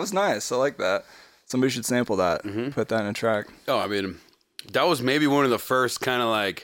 was nice. I like that. Somebody should sample that. Put that in a track. Oh, I mean, that was maybe one of the first kind of like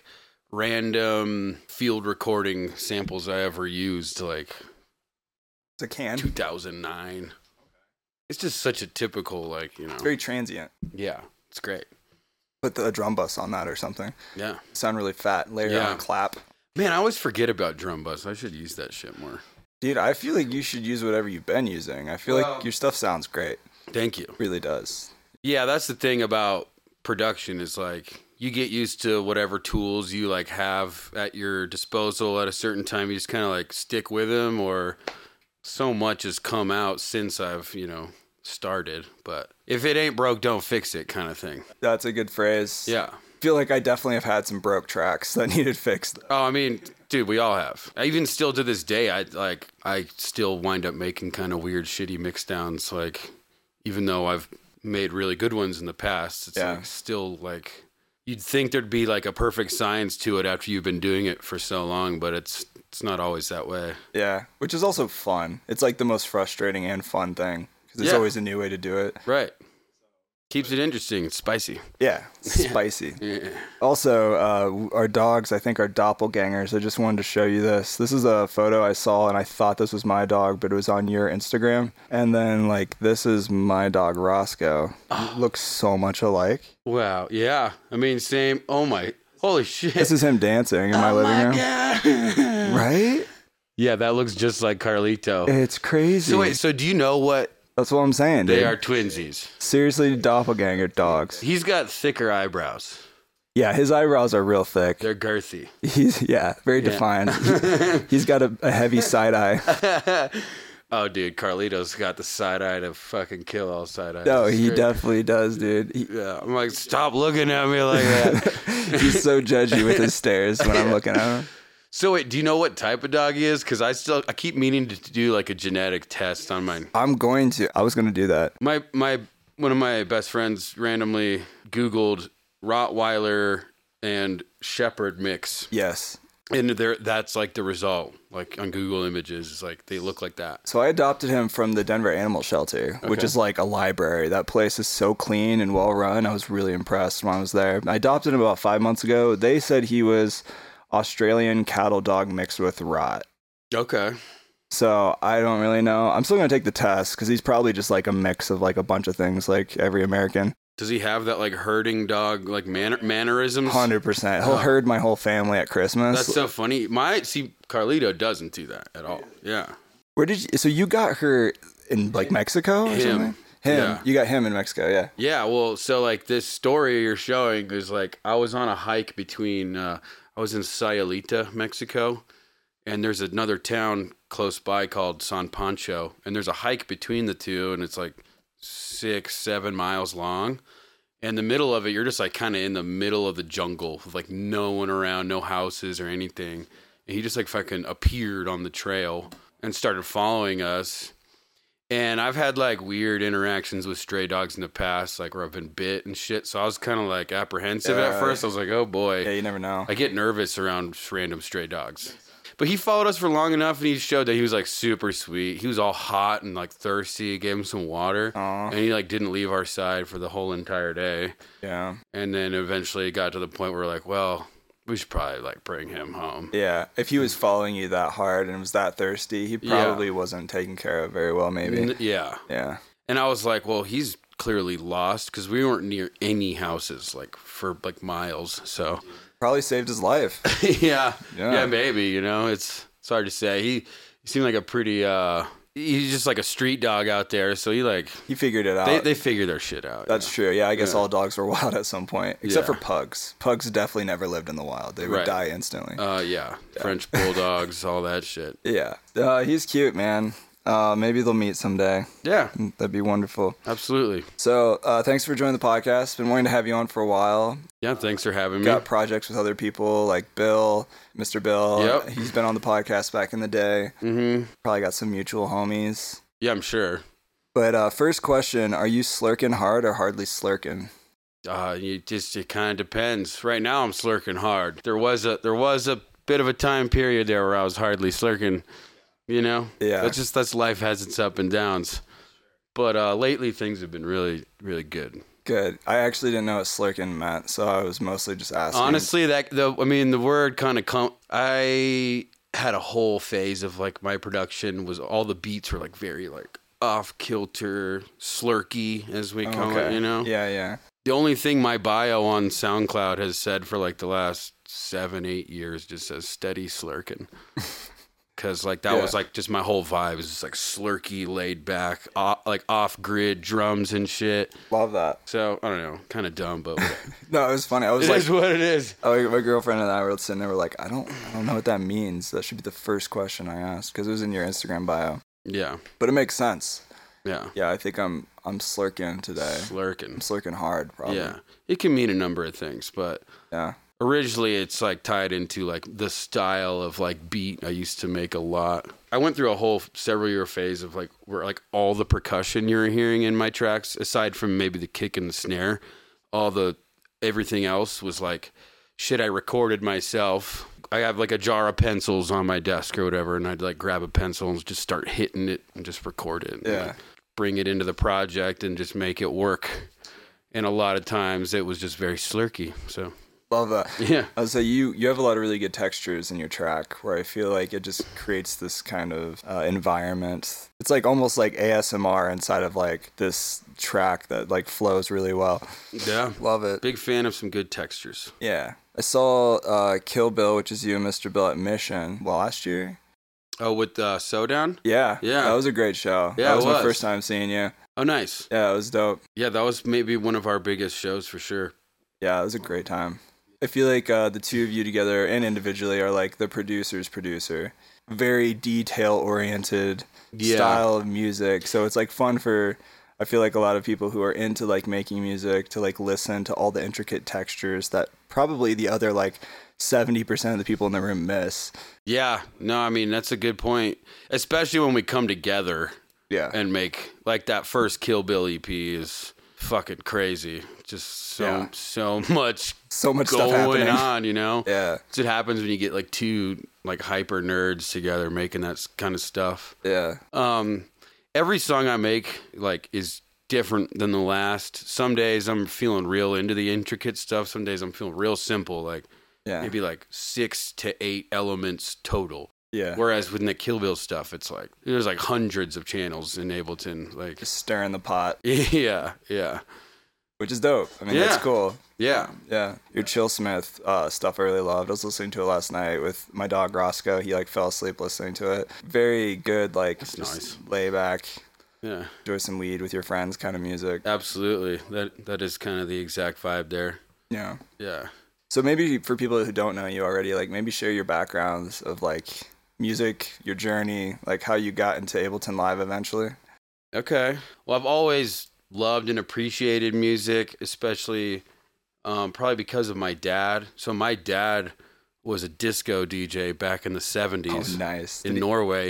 random field recording samples I ever used, like It's a can. 2009. It's just such a typical, like, you know. It's very transient. Yeah, it's great. Put the drum bus on that or something. Yeah. Sound really fat. Layer on a clap. Man, I always forget about drum bus. I should use that shit more. Dude, I feel like you should use whatever you've been using. I feel like your stuff sounds great. Thank you. It really does. Yeah, that's the thing about production is like you get used to whatever tools you like have at your disposal at a certain time. You just kind of like stick with them, or so much has come out since I've, you know, started. But if it ain't broke, don't fix it kind of thing. That's a good phrase. Yeah. I feel like I definitely have had some broke tracks that needed fixed. Oh, I mean, dude, we all have. Even still to this day, I still wind up making kind of weird, shitty mixdowns. Like, even though I've made really good ones in the past, it's like still like you'd think there'd be like a perfect science to it after you've been doing it for so long, but it's not always that way. Yeah, which is also fun. It's like the most frustrating and fun thing because there's always a new way to do it. Right. Keeps it interesting. It's spicy. Yeah, spicy. Yeah. Also, our dogs, I think, are doppelgangers. I just wanted to show you this. This is a photo I saw, and I thought this was my dog, but it was on your Instagram. And then, like, this is my dog, Roscoe. Looks so much alike. Wow. Yeah. I mean, same. Oh, my. Holy shit. This is him dancing in my living room. God. Right? Yeah, that looks just like Carlito. It's crazy. So, wait, so do you know what? That's what I'm saying, dude. They are twinsies. Seriously, doppelganger dogs. He's got thicker eyebrows. Yeah, his eyebrows are real thick. They're girthy. He's, very defined. He's got a heavy side eye. Oh, dude, Carlito's got the side eye to fucking kill all side eyes. No, he definitely does, dude. Yeah, I'm like, stop looking at me like that. He's so judgy with his stares when I'm looking at him. So wait, do you know what type of dog he is? Because I keep meaning to do like a genetic test on mine. I was going to do that. One of my best friends randomly Googled Rottweiler and Shepherd mix. Yes. And that's like the result, like on Google Images, it's like they look like that. So I adopted him from the Denver Animal Shelter, which is like a library. That place is so clean and well run. I was really impressed when I was there. I adopted him about 5 months ago. They said he was Australian cattle dog mixed with Rot. Okay. So I don't really know. I'm still going to take the test because he's probably just like a mix of like a bunch of things like every American. Does he have that like herding dog like mannerisms? 100%. He'll herd my whole family at Christmas. That's so funny. Carlito doesn't do that at all. Yeah. So you got her in like Mexico or something? Him. Yeah. You got him in Mexico, yeah. Yeah, well, so like this story you're showing is like I was on a hike between I was in Sayulita, Mexico, and there's another town close by called San Pancho, and there's a hike between the two, and it's like 6-7 miles long. In the middle of it, you're just like kind of in the middle of the jungle with like no one around, no houses or anything. And he just like fucking appeared on the trail and started following us. And I've had like weird interactions with stray dogs in the past, like where I've been bit and shit. So I was kind of like apprehensive at first. I was like, oh boy. Yeah, you never know. I get nervous around random stray dogs. But he followed us for long enough, and he showed that he was like super sweet. He was all hot and like thirsty. Gave him some water, and he like didn't leave our side for the whole entire day. Yeah. And then eventually it got to the point where we're like, well, we should probably like bring him home. Yeah. If he was following you that hard and was that thirsty, he probably wasn't taken care of very well, maybe. Yeah. Yeah. And I was like, well, he's clearly lost because we weren't near any houses like for like miles. So. Probably saved his life. Yeah, maybe, you know, it's hard to say. He seemed like a pretty, he's just like a street dog out there, so he figured it out. They figure their shit out. That's true. Yeah, I guess all dogs were wild at some point, except for pugs. Pugs definitely never lived in the wild. They would die instantly. Yeah, French bulldogs, all that shit. Yeah, he's cute, man. Maybe they'll meet someday. Yeah. That'd be wonderful. Absolutely. So, thanks for joining the podcast. Been wanting to have you on for a while. Yeah, thanks for having me. Got projects with other people like Bill, Mr. Bill. Yep. He's been on the podcast back in the day. Mm-hmm. Probably got some mutual homies. Yeah, I'm sure. But first question, are you slurking hard or hardly slurking? It kind of depends. Right now I'm slurking hard. There was a bit of a time period there where I was hardly slurking. You know? Yeah. That's life has its up and downs. But lately things have been really, really good. Good. I actually didn't know what slurkin meant, so I was mostly just asking. Honestly, the word kind of I had a whole phase of like my production was all the beats were like very like off kilter, slurky as we call it, you know? Yeah, yeah. The only thing my bio on SoundCloud has said for like the last 7-8 years just says steady slurkin'. Because like that was like just my whole vibe was just like slurky, laid back, like off grid drums and shit. Love that. So I don't know, kind of dumb, but no, it was funny. I was it like, is what it is. My girlfriend and I were sitting there, we're like, I don't know what that means. That should be the first question I asked because it was in your Instagram bio. Yeah, but it makes sense. Yeah, yeah. I think I'm slurking today. I'm slurking hard, probably. Yeah, it can mean a number of things, but yeah. Originally, it's like tied into like the style of like beat I used to make a lot. I went through a whole several year phase of like where like all the percussion you're hearing in my tracks, aside from maybe the kick and the snare, everything else was like shit I recorded myself. I have like a jar of pencils on my desk or whatever, and I'd like grab a pencil and just start hitting it and just record it. Yeah. And, like, bring it into the project and just make it work. And a lot of times it was just very slurky. So. Love that. Yeah. I would say you have a lot of really good textures in your track where I feel like it just creates this kind of environment. It's like almost like ASMR inside of like this track that like flows really well. Yeah. Love it. Big fan of some good textures. Yeah. I saw Kill Bill, which is you and Mr. Bill at Mission last year. Oh, with Sodown? Yeah. Yeah. That was a great show. Yeah, that was my first time seeing you. Oh, nice. Yeah, it was dope. Yeah, that was maybe one of our biggest shows for sure. Yeah, it was a great time. I feel like the two of you together and individually are like the producer's producer. Very detail-oriented style of music. So it's like fun for, I feel like a lot of people who are into like making music to like listen to all the intricate textures that probably the other like 70% of the people in the room miss. Yeah, no, I mean, that's a good point. Especially when we come together and make, like that first Kill Bill EP is fucking crazy. Just so much stuff going on, you know? Yeah. So it happens when you get like two like hyper nerds together making that kind of stuff. Yeah. Every song I make like is different than the last. Some days I'm feeling real into the intricate stuff. Some days I'm feeling real simple, like maybe like 6 to 8 elements total. Yeah. Whereas with the Kill Bill stuff, it's like there's like hundreds of channels in Ableton, like just stirring the pot. Yeah, yeah. Which is dope. I mean, that's cool. Yeah. Yeah. Your Chillsmith stuff I really loved. I was listening to it last night with my dog Roscoe. He like fell asleep listening to it. Very good, like that's just nice. Lay back. Yeah. Enjoy some weed with your friends kind of music. Absolutely. That is kind of the exact vibe there. Yeah. Yeah. So maybe for people who don't know you already, like maybe share your backgrounds of like music, your journey, like how you got into Ableton Live eventually. Okay. Well, I've always loved and appreciated music, especially probably because of my dad. So my dad was a disco DJ back in the 70s. Oh, nice. In Norway.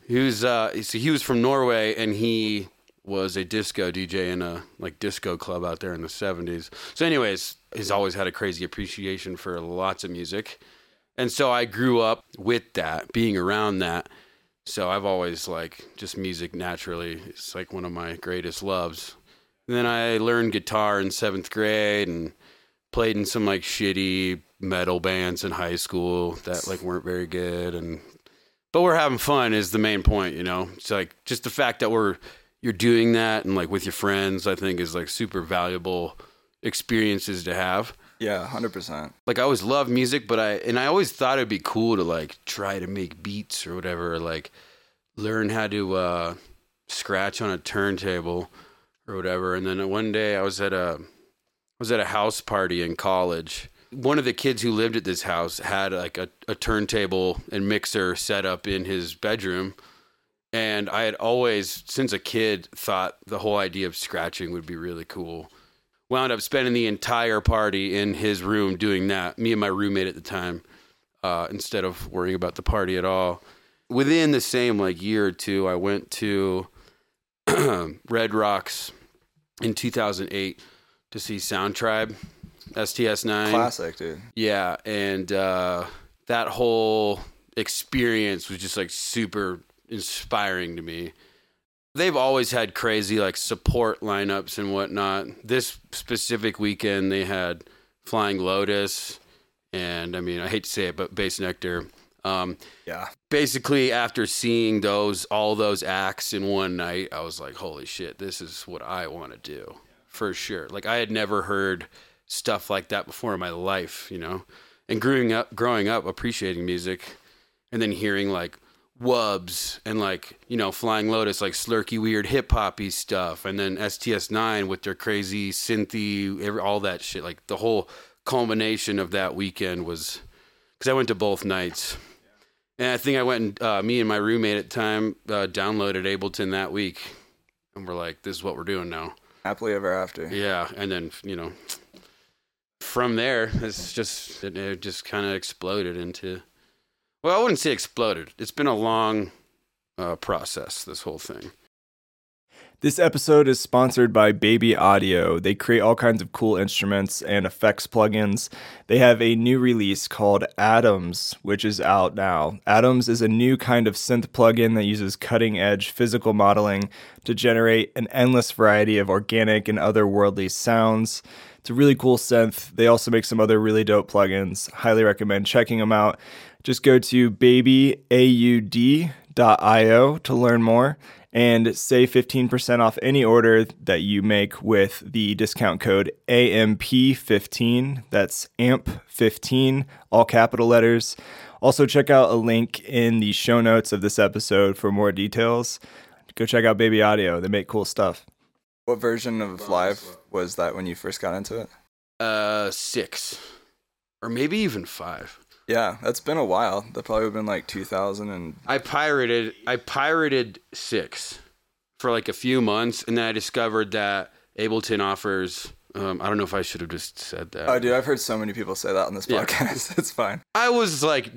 He was from Norway, and he was a disco DJ in a like disco club out there in the 70s. So anyways, he's always had a crazy appreciation for lots of music. And so I grew up with that, being around that. So I've always like just music naturally. It's like one of my greatest loves. And then I learned guitar in 7th grade and played in some like shitty metal bands in high school that like weren't very good. But we're having fun is the main point, you know? It's like just the fact that you're doing that and like with your friends, I think is like super valuable experiences to have. Yeah, 100%. Like I always loved music, but I always thought it'd be cool to like try to make beats or whatever, or like learn how to scratch on a turntable or whatever. And then one day I was at a house party in college. One of the kids who lived at this house had like a turntable and mixer set up in his bedroom. And I had always, since a kid, thought the whole idea of scratching would be really cool. Wound up spending the entire party in his room doing that, me and my roommate at the time, instead of worrying about the party at all. Within the same like year or two, I went to Red Rocks in 2008 to see Soundtribe, STS9. Classic, dude. Yeah, and that whole experience was just like super inspiring to me. they've always had crazy like support lineups and whatnot. This specific weekend they had Flying Lotus and I mean I hate to say it, but Bass Nectar. Yeah. Basically, after seeing all those acts in one night, I was like, holy shit, this is what I want to do for sure. Like I had never heard stuff like that before in my life, you know, and growing up appreciating music and then hearing like Wubs and like, you know, Flying Lotus, like slurky, weird hip hoppy stuff. And then STS9 with their crazy synthy, all that shit. Like the whole culmination of that weekend was, cause I went to both nights. And I think I went and me and my roommate at the time downloaded Ableton that week. And we're like, this is what we're doing now. Happily ever after. Yeah. And then, you know, from there, it just kind of exploded into, well, I wouldn't say exploded. It's been a long process, this whole thing. This episode is sponsored by Baby Audio. They create all kinds of cool instruments and effects plugins. They have a new release called Atoms, which is out now. Atoms is a new kind of synth plugin that uses cutting-edge physical modeling to generate an endless variety of organic and otherworldly sounds. It's a really cool synth. They also make some other really dope plugins. Highly recommend checking them out. Just go to babyaud.io to learn more. And save 15% off any order that you make with the discount code AMP15. That's AMP15, all capital letters. Also, check out a link in the show notes of this episode for more details. Go check out Baby Audio. They make cool stuff. What version of Live was that when you first got into it? 6. Or maybe even 5. Yeah, that's been a while. That probably would have been like 2000 and... I pirated 6 for like a few months, and then I discovered that Ableton offers... I don't know if I should have just said that. Oh, dude, I've heard so many people say that on this podcast. It's fine. I was like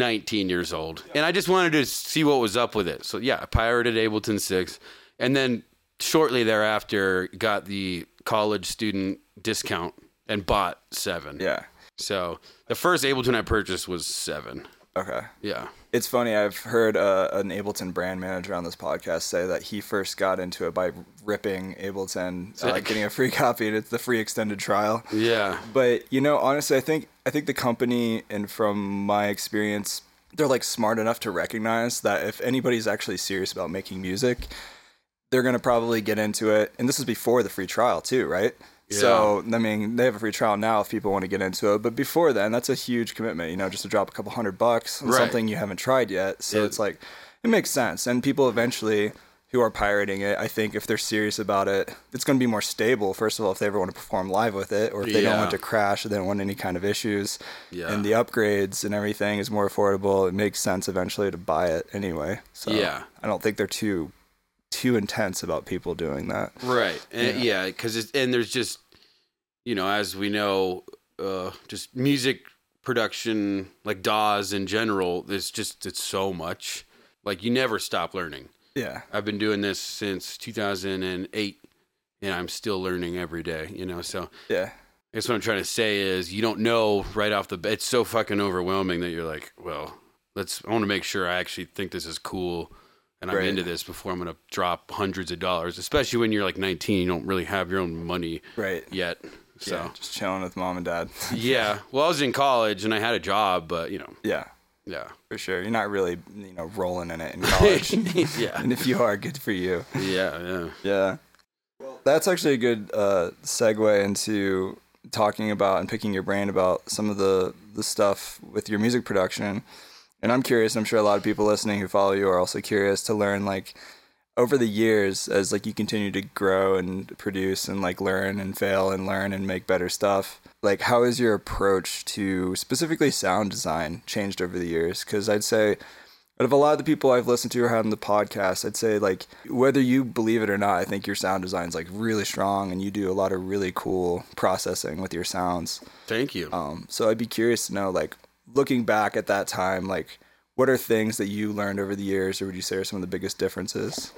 19 years old, and I just wanted to see what was up with it. So yeah, I pirated Ableton 6, and then shortly thereafter got the college student discount and bought 7. Yeah. So the first Ableton I purchased was 7. Okay. Yeah. It's funny. I've heard an Ableton brand manager on this podcast say that he first got into it by ripping Ableton, getting a free copy. It's the free extended trial. Yeah. But, you know, honestly, I think the company, and from my experience, they're like smart enough to recognize that if anybody's actually serious about making music, they're going to probably get into it. And this is before the free trial too, right? Yeah. So, I mean, they have a free trial now if people want to get into it. But before then, that's a huge commitment, you know, just to drop a couple $100 on something you haven't tried yet. So it's like, it makes sense. And people eventually who are pirating it, I think if they're serious about it, it's going to be more stable. First of all, if they ever want to perform live with it, or if they don't want to crash, or they don't want any kind of issues. Yeah. And the upgrades and everything is more affordable. It makes sense eventually to buy it anyway. So I don't think they're too intense about people doing that. Right. And because there's just, you know, as we know, just music production, like DAWs in general, it's so much. Like, you never stop learning. Yeah. I've been doing this since 2008, and I'm still learning every day, you know, so. Yeah. I guess what I'm trying to say is you don't know right off the bat. It's so fucking overwhelming that you're like, well, I want to make sure I actually think this is cool. And I'm into this before I'm going to drop hundreds of dollars, especially when you're like 19, you don't really have your own money yet. So just chilling with mom and dad. Yeah. Well, I was in college and I had a job, but you know. Yeah. Yeah. For sure. You're not really, you know, rolling in it in college. Yeah. And if you are, good for you. Yeah. Yeah. Yeah. Well, that's actually a good segue into talking about and picking your brain about some of the stuff with your music production. And I'm curious, I'm sure a lot of people listening who follow you are also curious to learn, like, over the years, as like you continue to grow and produce and like learn and fail and learn and make better stuff, like, how has your approach to specifically sound design changed over the years? Because I'd say out of a lot of the people I've listened to or had on the podcast, I'd say, like, whether you believe it or not, I think your sound design is like really strong and you do a lot of really cool processing with your sounds. Thank you. So I'd be curious to know, like, looking back at that time, like, what are things that you learned over the years, or would you say are some of the biggest differences?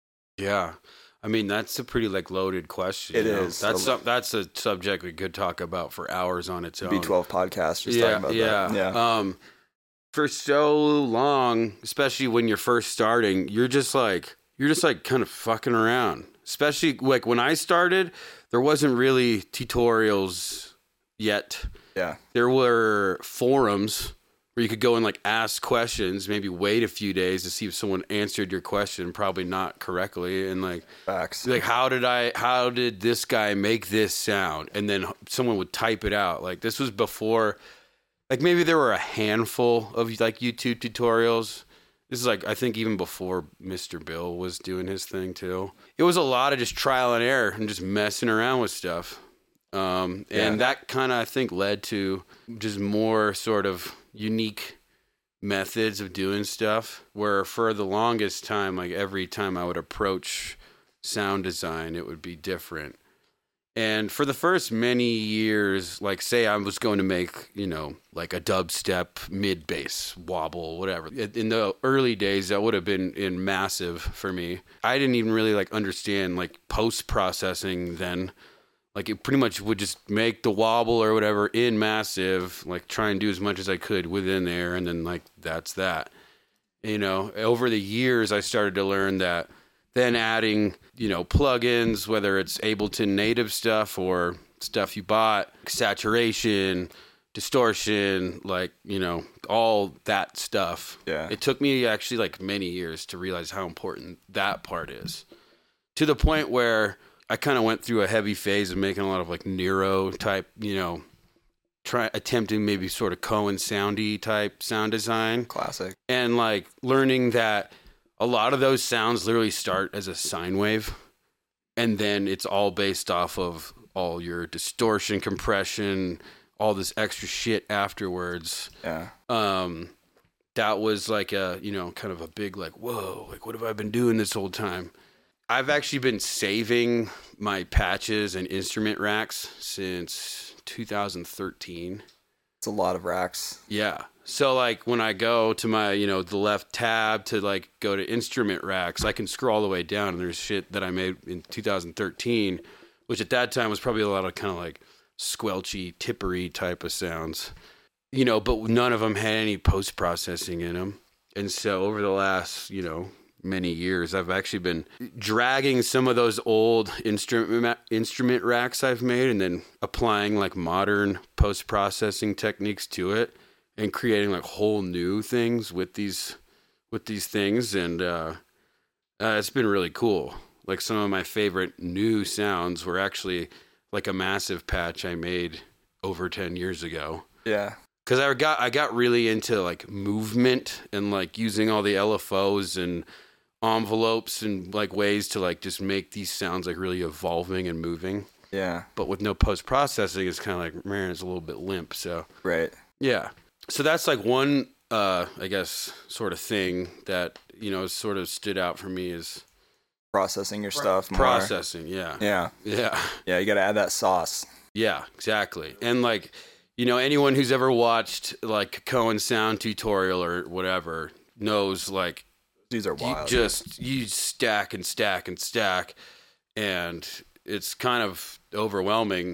Yeah. I mean, that's a pretty, like, loaded question. It is. That's a subject we could talk about for hours on its own. It'd be 12 podcasts just talking about that. Yeah. For so long, especially when you're first starting, you're just like, you're just like kind of fucking around. Especially like when I started, there wasn't really tutorials yet. Yeah. There were forums where you could go and like ask questions, maybe wait a few days to see if someone answered your question, probably not correctly. And like, Facts. like how did this guy make this sound? And then someone would type it out. Like this was before, like maybe there were a handful of like YouTube tutorials. This is like, I think even before Mr. Bill was doing his thing too. It was a lot of just trial and error and just messing around with stuff. And that kind of, I think, led to just more sort of unique methods of doing stuff, where for the longest time, like every time I would approach sound design, it would be different. And for the first many years, like say I was going to make, you know, like a dubstep mid bass wobble, whatever. In the early days, that would have been massive for me. I didn't even really like understand like post processing then. Like it pretty much would just make the wobble or whatever in massive, like try and do as much as I could within there. And then like, that's that. You know, over the years, I started to learn that then adding, you know, plugins, whether it's Ableton native stuff or stuff you bought, saturation, distortion, like, you know, all that stuff. Yeah. It took me actually like many years to realize how important that part is, to the point where I kind of went through a heavy phase of making a lot of like Nero type, you know, attempting maybe sort of Cohen soundy type sound design. Classic. And like learning that a lot of those sounds literally start as a sine wave, and then it's all based off of all your distortion, compression, all this extra shit afterwards. Yeah. That was like a, you know, kind of a big like, whoa, like what have I been doing this whole time? I've actually been saving my patches and instrument racks since 2013. It's a lot of racks. Yeah. So like when I go to my, you know, the left tab to like go to instrument racks, I can scroll all the way down and there's shit that I made in 2013, which at that time was probably a lot of kind of like squelchy, tippery type of sounds, you know, but none of them had any post-processing in them. And so over the last, you know, many years, I've actually been dragging some of those old instrument racks I've made and then applying like modern post-processing techniques to it and creating like whole new things with these things. And it's been really cool. Like some of my favorite new sounds were actually like a massive patch I made over 10 years ago. Yeah. Cause I got really into like movement and like using all the LFOs and envelopes and like ways to like just make these sounds like really evolving and moving. Yeah. But with no post-processing, it's kind of like, man, it's a little bit limp. So Right. yeah. So that's like one, I guess, sort of thing that, you know, sort of stood out for me is Processing your stuff more. processing. Yeah. Yeah. Yeah. Yeah. You got to add that sauce. Yeah, exactly. And like, you know, anyone who's ever watched like a Cohen sound tutorial or whatever knows like, These are wild. you stack and stack and stack, and it's kind of overwhelming.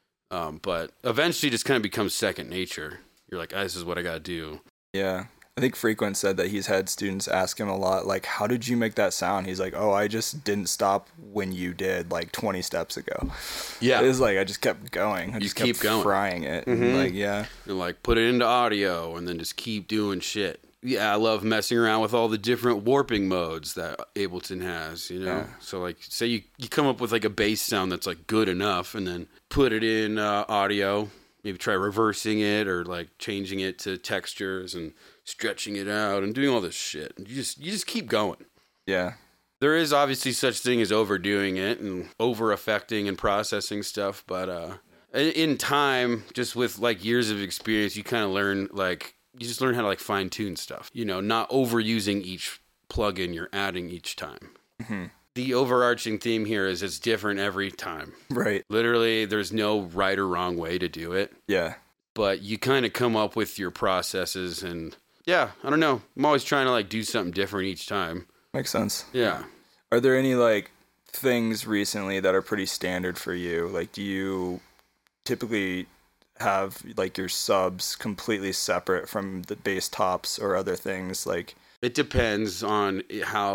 But eventually, it just kind of becomes second nature. You're like, this is what I got to do. Yeah. I think Frequent said that he's had students ask him a lot, like, how did you make that sound? He's like, oh, I just didn't stop when you did, like, 20 steps ago. Yeah. It's like, I just kept going. I just keep kept going. frying it. Mm-hmm. And like, yeah. And like, put it into audio, and then just keep doing shit. Yeah, I love messing around with all the different warping modes that Ableton has, you know? Yeah. So, like, say you come up with, like, a bass sound that's, like, good enough, and then put it in audio. Maybe try reversing it or, like, changing it to textures and stretching it out and doing all this shit. You just keep going. Yeah. There is obviously such thing as overdoing it and over-affecting and processing stuff, but in time, just with, like, years of experience, you kind of learn, like... You just learn how to like fine tune stuff, you know, not overusing each plugin you're adding each time. Mm-hmm. The overarching theme here is it's different every time. Right. Literally, there's no right or wrong way to do it. Yeah. But you kind of come up with your processes and yeah, I don't know. I'm always trying to like do something different each time. Makes sense. Yeah. Are there any like things recently that are pretty standard for you? Like, do you typically have like your subs completely separate from the bass tops or other things? Like, it depends on how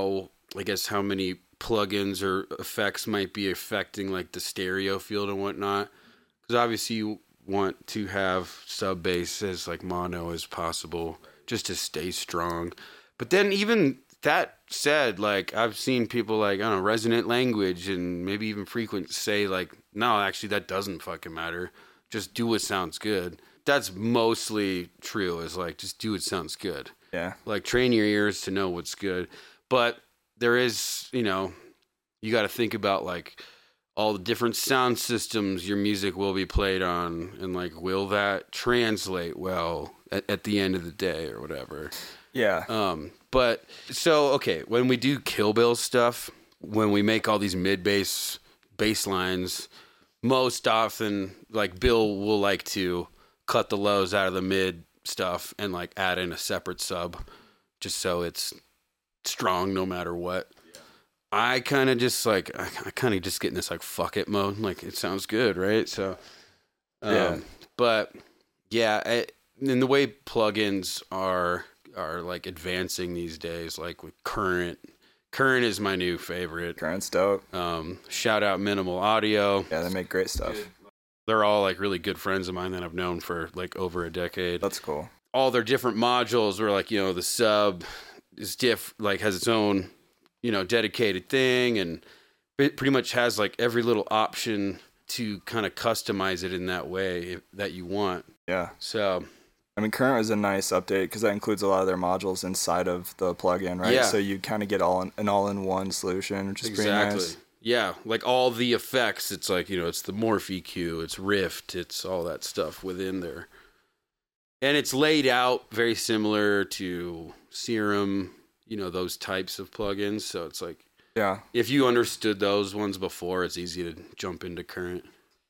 I guess how many plugins or effects might be affecting like the stereo field and whatnot. Because obviously you want to have sub bass as like mono as possible just to stay strong. But then even that said, like I've seen people like, I don't know, Resonant Language and maybe even Frequent say like, no, actually that doesn't fucking matter. Just do what sounds good. That's mostly true, is like, just do what sounds good. Yeah. Like train your ears to know what's good. But there is, you know, you got to think about like all the different sound systems your music will be played on, and like, will that translate well at the end of the day or whatever. Yeah. But so, okay, when we do Kill Bill stuff, when we make all these mid-bass bass lines, most often like Bill will like to cut the lows out of the mid stuff and like add in a separate sub just so it's strong no matter what. I kind of just like, I kind of just get in this like fuck it mode. Like, it sounds good, right? So, but yeah, and the way plugins are like advancing these days, like with Current is my new favorite. Current's dope. Shout out Minimal Audio. Yeah, they make great stuff. They're all like really good friends of mine that I've known for like over a decade. That's cool. All their different modules were like, you know, the sub is like has its own, you know, dedicated thing, and it pretty much has like every little option to kind of customize it in that way that you want. Yeah. So, I mean, Current was a nice update because that includes a lot of their modules inside of the plugin, right? Yeah. So you kind of get an all-in-one solution, which is pretty nice. Yeah, like all the effects, it's like, you know, it's the Morph EQ, it's Rift, it's all that stuff within there. And it's laid out very similar to Serum, you know, those types of plugins. So it's like, yeah, if you understood those ones before, it's easy to jump into Current.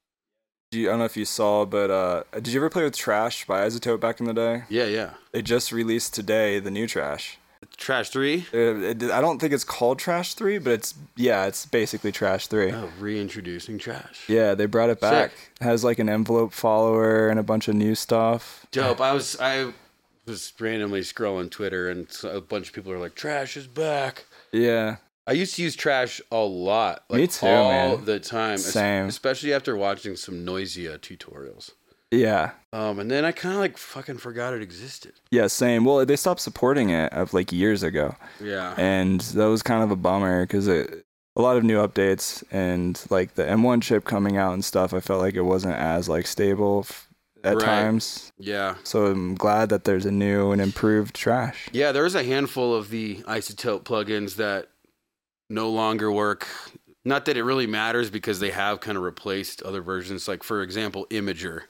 I don't know if you saw, but did you ever play with Trash by Isotope back in the day? Yeah. They just released today the new Trash. Trash 3? I don't think it's called Trash 3, but it's basically Trash 3. Oh, reintroducing Trash. Yeah, they brought it back. Sick. It has like an envelope follower and a bunch of new stuff. Dope. I was randomly scrolling Twitter, and a bunch of people are like, Trash is back. Yeah. I used to use Trash a lot. Like, me too, all man. the time. Same. Especially after watching some Noisia tutorials. Yeah. And then I kind of like fucking forgot it existed. Yeah, same. Well, they stopped supporting it like years ago. Yeah. And that was kind of a bummer because a lot of new updates and like the M1 chip coming out and stuff, I felt like it wasn't as like stable at times. Yeah. So I'm glad that there's a new and improved Trash. Yeah, there was a handful of the Isotope plugins that no longer work. Not that it really matters because they have kind of replaced other versions. Like, for example, Imager.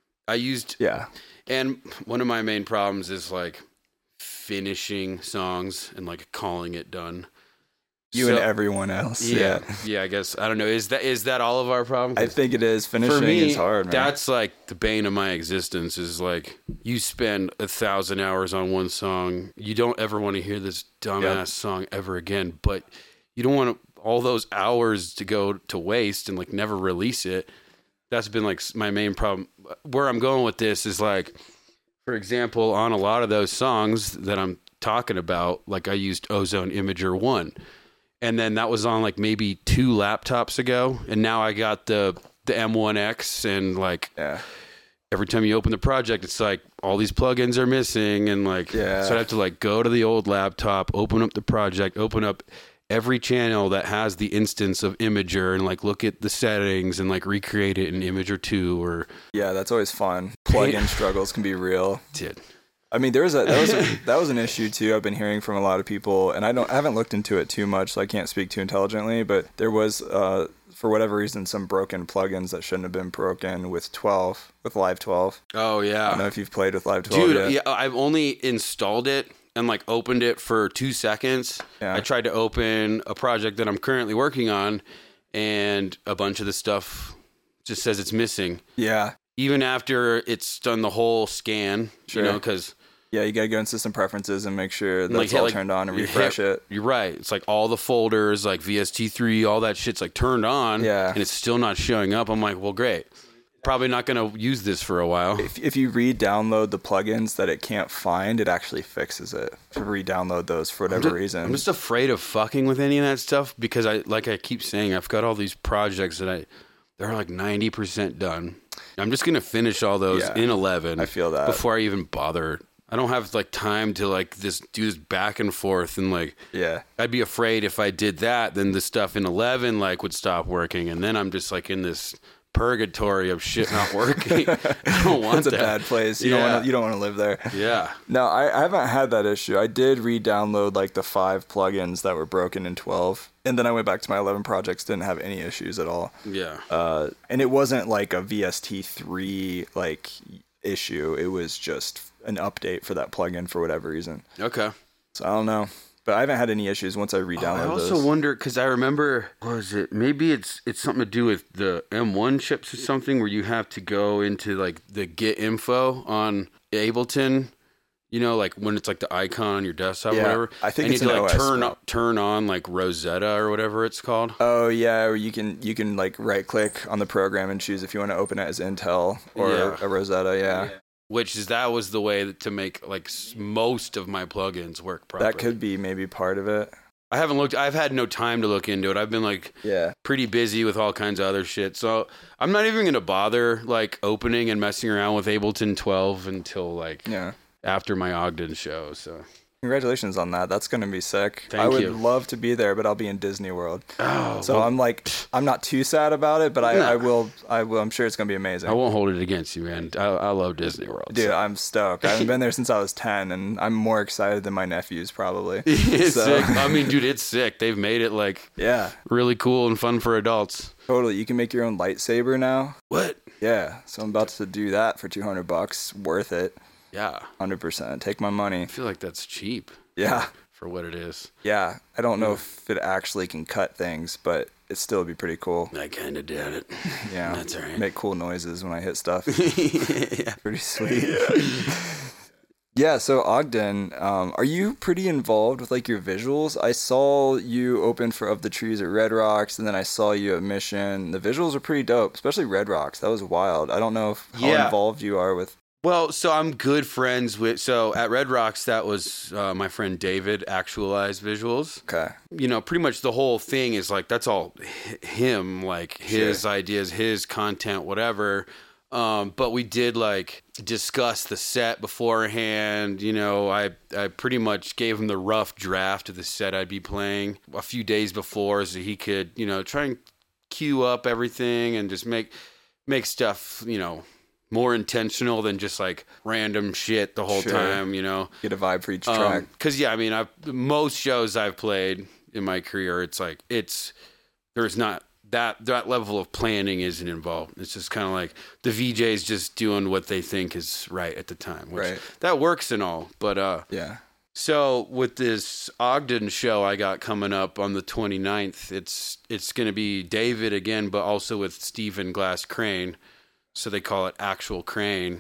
And one of my main problems is like finishing songs and like calling it done. You and everyone else. Yeah, I guess. I don't know. Is that all of our problem? I think it is. Finishing is hard, man. That's like the bane of my existence, is like, you spend 1,000 hours on one song. You don't ever want to hear this dumbass song ever again, but you don't want all those hours to go to waste and like never release it. That's been like my main problem. Where I'm going with this is like, for example, on a lot of those songs that I'm talking about, like I used Ozone Imager 1, and then that was on like maybe 2 laptops ago, and now I got the M1X, and like every time you open the project, it's like all these plugins are missing, and like so I have to like go to the old laptop, open up the project, open up every channel that has the instance of Imager, and like look at the settings and like recreate it in Imager 2 or... Yeah, that's always fun. Plugin struggles can be real. Dude. I mean, that was an issue too. I've been hearing from a lot of people, and I haven't looked into it too much, so I can't speak too intelligently, but there was for whatever reason some broken plugins that shouldn't have been broken with Live 12. Oh yeah. I don't know if you've played with Live 12 Dude, yet. Yeah, I've only installed it and like opened it for 2 seconds. I tried to open a project that I'm currently working on, and a bunch of the stuff just says it's missing. Yeah. Even after it's done the whole scan, you know, because... Yeah, you gotta go in system preferences and make sure that's all turned on and refresh it. You're right. It's like all the folders, like VST3, all that shit's like turned on, and it's still not showing up. I'm like, well, great. probably not going to use this for a while. If you re-download the plugins that it can't find, it actually fixes it to re-download those for whatever reason. I'm just afraid of fucking with any of that stuff because I keep saying, I've got all these projects that they're like 90% done. I'm just going to finish all those in 11. I feel that. Before I even bother. I don't have like time to like do this back and forth and like, I'd be afraid if I did that, then the stuff in 11 like would stop working. And then I'm just like in this purgatory of shit not working. I don't want that. It's a bad place. You don't want to live there. Yeah. No, I haven't had that issue. I did re-download like the 5 plugins that were broken in 12. And then I went back to my 11 projects, didn't have any issues at all. Yeah. And it wasn't like a VST3 like issue. It was just an update for that plugin for whatever reason. Okay. So I don't know. But I haven't had any issues once I re-downloaded those. I also wonder, because I remember, maybe it's something to do with the M1 chips or something where you have to go into like the get info on Ableton, you know, like when it's like the icon on your desktop or whatever. I think and it's you an need to like OS turn on like Rosetta or whatever it's called. Oh yeah, or you can like right click on the program and choose if you want to open it as Intel or a Rosetta, That was the way to make like most of my plugins work properly. That could be maybe part of it. I haven't looked. I've had no time to look into it. I've been like pretty busy with all kinds of other shit. So I'm not even going to bother like opening and messing around with Ableton 12 until like after my Ogden show. So congratulations on that. That's going to be sick. Thank you. I would love to be there, but I'll be in Disney World. Oh, so I'm not too sad about it, but I will. I'm sure it's going to be amazing. I won't hold it against you, man. I love Disney World. Dude, I'm stoked. I haven't been there since I was 10, and I'm more excited than my nephews probably. It's sick. I mean, dude, it's sick. They've made it like really cool and fun for adults. Totally. You can make your own lightsaber now. What? Yeah. So I'm about to do that for $200. Worth it. Yeah. 100%. Take my money. I feel like that's cheap. Yeah. For what it is. Yeah. I don't know if it actually can cut things, but it still would be pretty cool. I kind of doubt it. Yeah. That's all right. Make cool noises when I hit stuff. Yeah. Pretty sweet. Yeah, so Ogden, are you pretty involved with like your visuals? I saw you open for Of the Trees at Red Rocks, and then I saw you at Mission. The visuals are pretty dope, especially Red Rocks. That was wild. I don't know how involved you are with. Well, so I'm good friends with. So at Red Rocks, that was my friend David, Actualized Visuals. Okay. You know, pretty much the whole thing is like that's all him, like his ideas, his content, whatever. But we did like discuss the set beforehand. You know, I pretty much gave him the rough draft of the set I'd be playing a few days before so he could, you know, try and cue up everything and just make stuff, you know, more intentional than just like random shit the whole time, you know. Get a vibe for each track. Because, I mean, most shows I've played in my career, it's like, there's not, that level of planning isn't involved. It's just kind of like the VJ's just doing what they think is right at the time. Which that works and all. But so with this Ogden show I got coming up on the 29th, it's going to be David again, but also with Stephen Glass Crane. So they call it Actual Crane.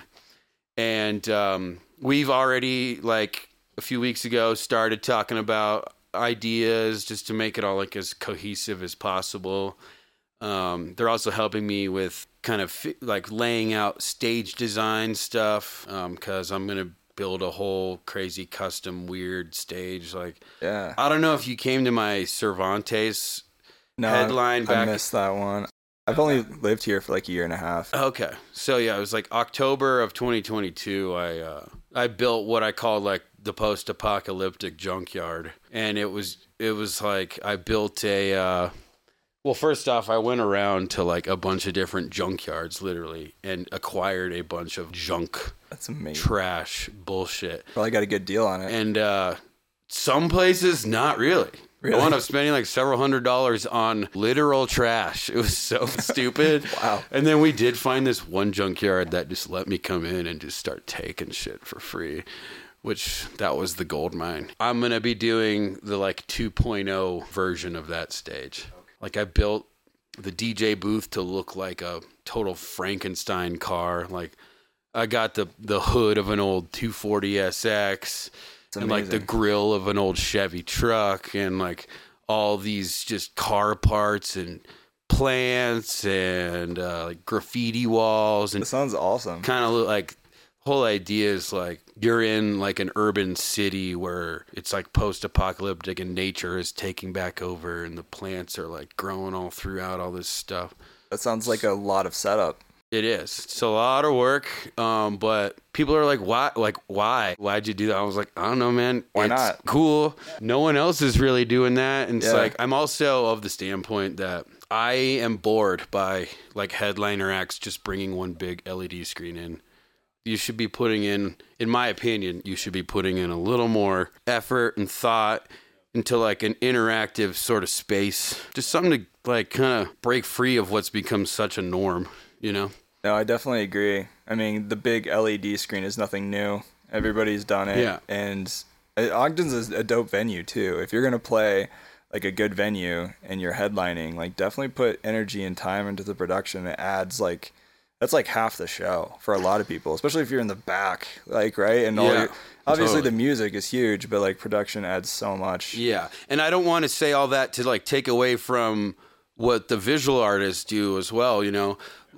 And we've already, like a few weeks ago, started talking about ideas just to make it all like as cohesive as possible. They're also helping me with kind of like laying out stage design stuff because I'm going to build a whole crazy custom weird stage. Like, I don't know if you came to my Cervantes headline back. I missed that one. I've only lived here for like a year and a half. Okay. So yeah, it was like October of 2022. I built what I called like the post-apocalyptic junkyard. And it was like I built a well, first off, I went around to like a bunch of different junkyards literally and acquired a bunch of junk. That's amazing. Trash bullshit. Probably got a good deal on it. And some places not really. I wound up spending like several $100s on literal trash. It was so stupid. Wow. And then we did find this one junkyard that just let me come in and just start taking shit for free, which that was the gold mine. I'm going to be doing the like 2.0 version of that stage. Like I built the DJ booth to look like a total Frankenstein car. Like I got the hood of an old 240 SX. And like the grill of an old Chevy truck and like all these just car parts and plants and like graffiti walls, and That sounds awesome. kind of like whole idea is like you're in like an urban city where it's like post-apocalyptic and nature is taking back over and the plants are like growing all throughout all this stuff. That sounds like a lot of setup. It is. It's a lot of work, but people are like, "Why? Like, why? Why'd you do that?" I was like, "I don't know, man. Why It's not? cool. No one else is really doing that." And it's Yeah. like, I'm also of the standpoint that I am bored by like headliner acts just bringing one big LED screen in. You should be putting in my opinion, you should be putting in a little more effort and thought into like an interactive sort of space. Just something to like kind of break free of what's become such a norm, you know? No, I definitely agree. I mean, the big LED screen is nothing new. Everybody's done it. Yeah. And Ogden's is a dope venue too. If you're going to play like a good venue and you're headlining, like definitely put energy and time into the production. It adds like, that's like half the show for a lot of people, especially if you're in the back, like, right? And obviously totally. the music is huge, but like production adds so much. Yeah. And I don't want to say all that to like take away from what the visual artists do as well, you know?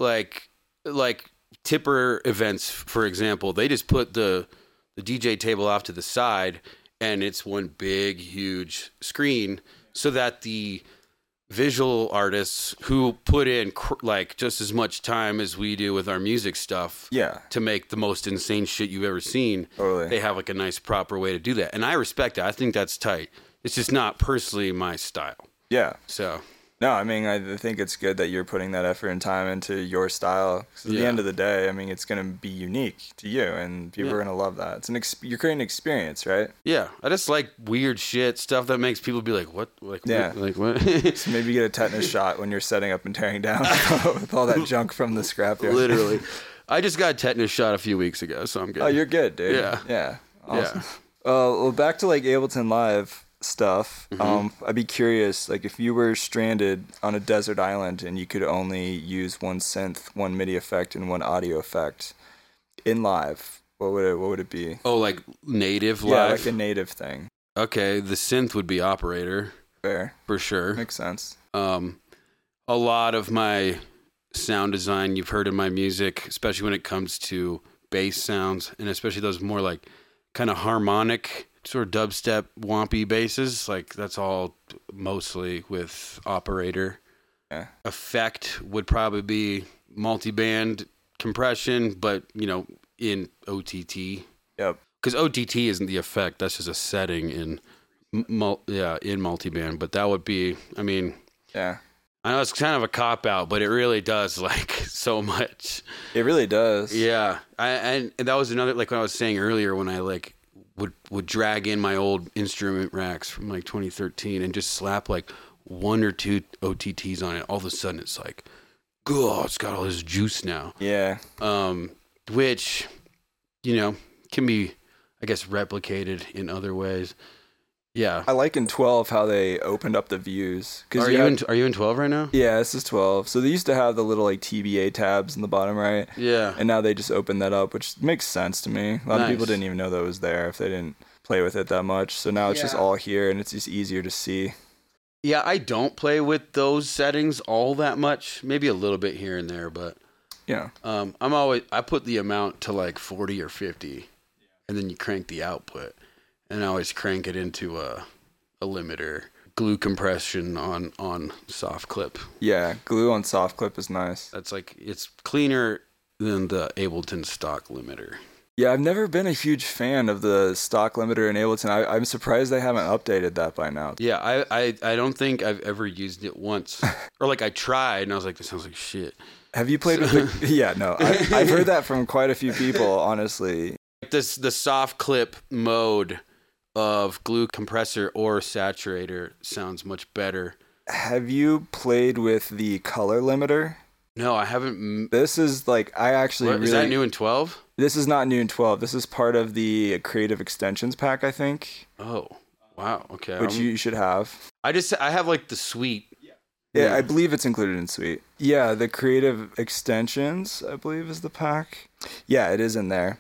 Like Tipper events, for example, they just put the DJ table off to the side and it's one big, huge screen so that the visual artists who put in like just as much time as we do with our music stuff Yeah. to make the most insane shit you've ever seen, Totally. they have like a nice proper way to do that. And I respect it. I think that's tight. It's just not personally my style. Yeah. So No, I mean, I think it's good that you're putting that effort and time into your style. 'Cause at the end of the day, I mean, it's going to be unique to you, and people are going to love that. It's you're creating an experience, right? yeah, I just like weird shit, stuff that makes people be like, "What? Like, Yeah. like what?" So maybe get a tetanus shot when you're setting up and tearing down with all that junk from the scrapyard. Literally, I just got a tetanus shot a few weeks ago, so I'm good. Oh, you're good, dude. Yeah. Yeah. Awesome. Yeah. Well, back to like Ableton Live stuff. I'd be curious, like if you were stranded on a desert island and you could only use one synth, one MIDI effect, and one audio effect in live, what would it be? Oh, like native Yeah, live. like a native thing. Okay, the synth would be Operator Fair. for sure. Makes sense. A lot of my sound design you've heard in my music, especially when it comes to bass sounds, and especially those more like kind of harmonic sort of dubstep wompy basses, like that's all mostly with Operator. Yeah. Effect would probably be multi-band compression, but you know, in OTT, Yep. because OTT isn't the effect, that's just a setting in in multi-band. But that would be, I mean, Yeah. I know it's kind of a cop out, but it really does like so much. It really does. Yeah, and that was another, like what I was saying earlier, when I like would drag in my old instrument racks from like 2013 and just slap like one or two OTTs on it. All of a sudden, it's like, God, it's got all this juice now. Yeah. Which, you know, can be, I guess, replicated in other ways. Yeah. I like in 12 how they opened up the views. Are you in 12 right now? Yeah, this is 12. So they used to have the little like TBA tabs in the bottom right. Yeah. And now they just opened that up, which makes sense to me. A lot of people Nice. didn't even know that was there if they didn't play with it that much. So now it's just Yeah. all here and it's just easier to see. Yeah, I don't play with those settings all that much. Maybe a little bit here and there, but Yeah. I put the amount to like 40 or 50, and then you crank the output, and I always crank it into a limiter. Glue compression on soft clip. Yeah, glue on soft clip is nice. That's like, it's cleaner than the Ableton stock limiter. Yeah, I've never been a huge fan of the stock limiter in Ableton. I'm surprised they haven't updated that by now. Yeah, I don't think I've ever used it once. Or like I tried and I was like, this sounds like shit. Have you played with the... Yeah, no. I've heard that from quite a few people, honestly. The soft clip mode of glue compressor or saturator sounds much better. Have you played with the color limiter? No, I haven't. This is like, I actually really... Is that new in 12? This is not new in 12. This is part of the Creative Extensions pack, I think. Oh, wow. Okay. Which you should have. I have like the suite. Yeah, I believe it's included in Suite. Yeah, the Creative Extensions, I believe, is the pack. Yeah, it is in there.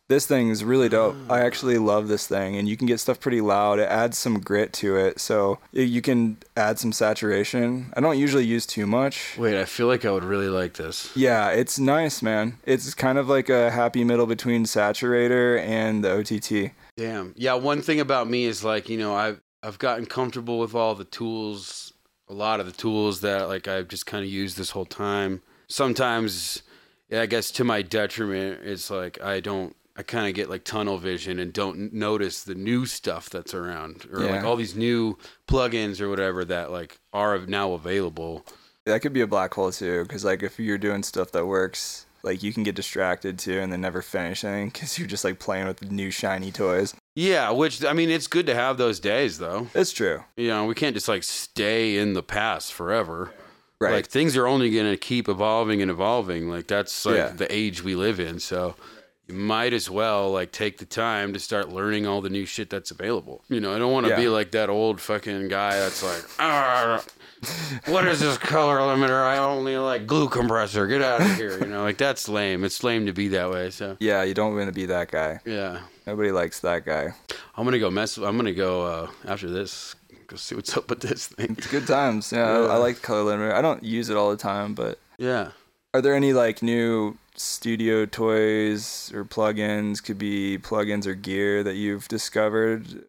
This thing is really dope. I actually love this thing, and you can get stuff pretty loud. It adds some grit to it, so you can add some saturation. I don't usually use too much. Wait, I feel like I would really like this. Yeah, it's nice, man. It's kind of like a happy middle between Saturator and the OTT. Damn. Yeah, one thing about me is like, I've gotten comfortable with all the tools, a lot of the tools that like I've just kind of used this whole time. Sometimes, I guess to my detriment, it's like I kind of get like tunnel vision and don't notice the new stuff that's around, or like all these new plugins or whatever that like are now available. That could be a black hole too, because like if you're doing stuff that works, like you can get distracted too and then never finish anything because you're just like playing with new shiny toys. Yeah, which I mean, it's good to have those days though. It's true. We can't just like stay in the past forever. Right. Like things are only going to keep evolving and evolving. Like that's like the age we live in. So you might as well like take the time to start learning all the new shit that's available. I don't want to be like that old fucking guy that's like, what is this color limiter? I only like glue compressor. Get out of here. Like that's lame. It's lame to be that way. So yeah, you don't want to be that guy. Yeah. Nobody likes that guy. I'm going to go after this, go see what's up with this thing. It's good times. Yeah. I like color limiter. I don't use it all the time, but yeah. Are there any like new studio toys or plugins, could be plugins or gear that you've discovered?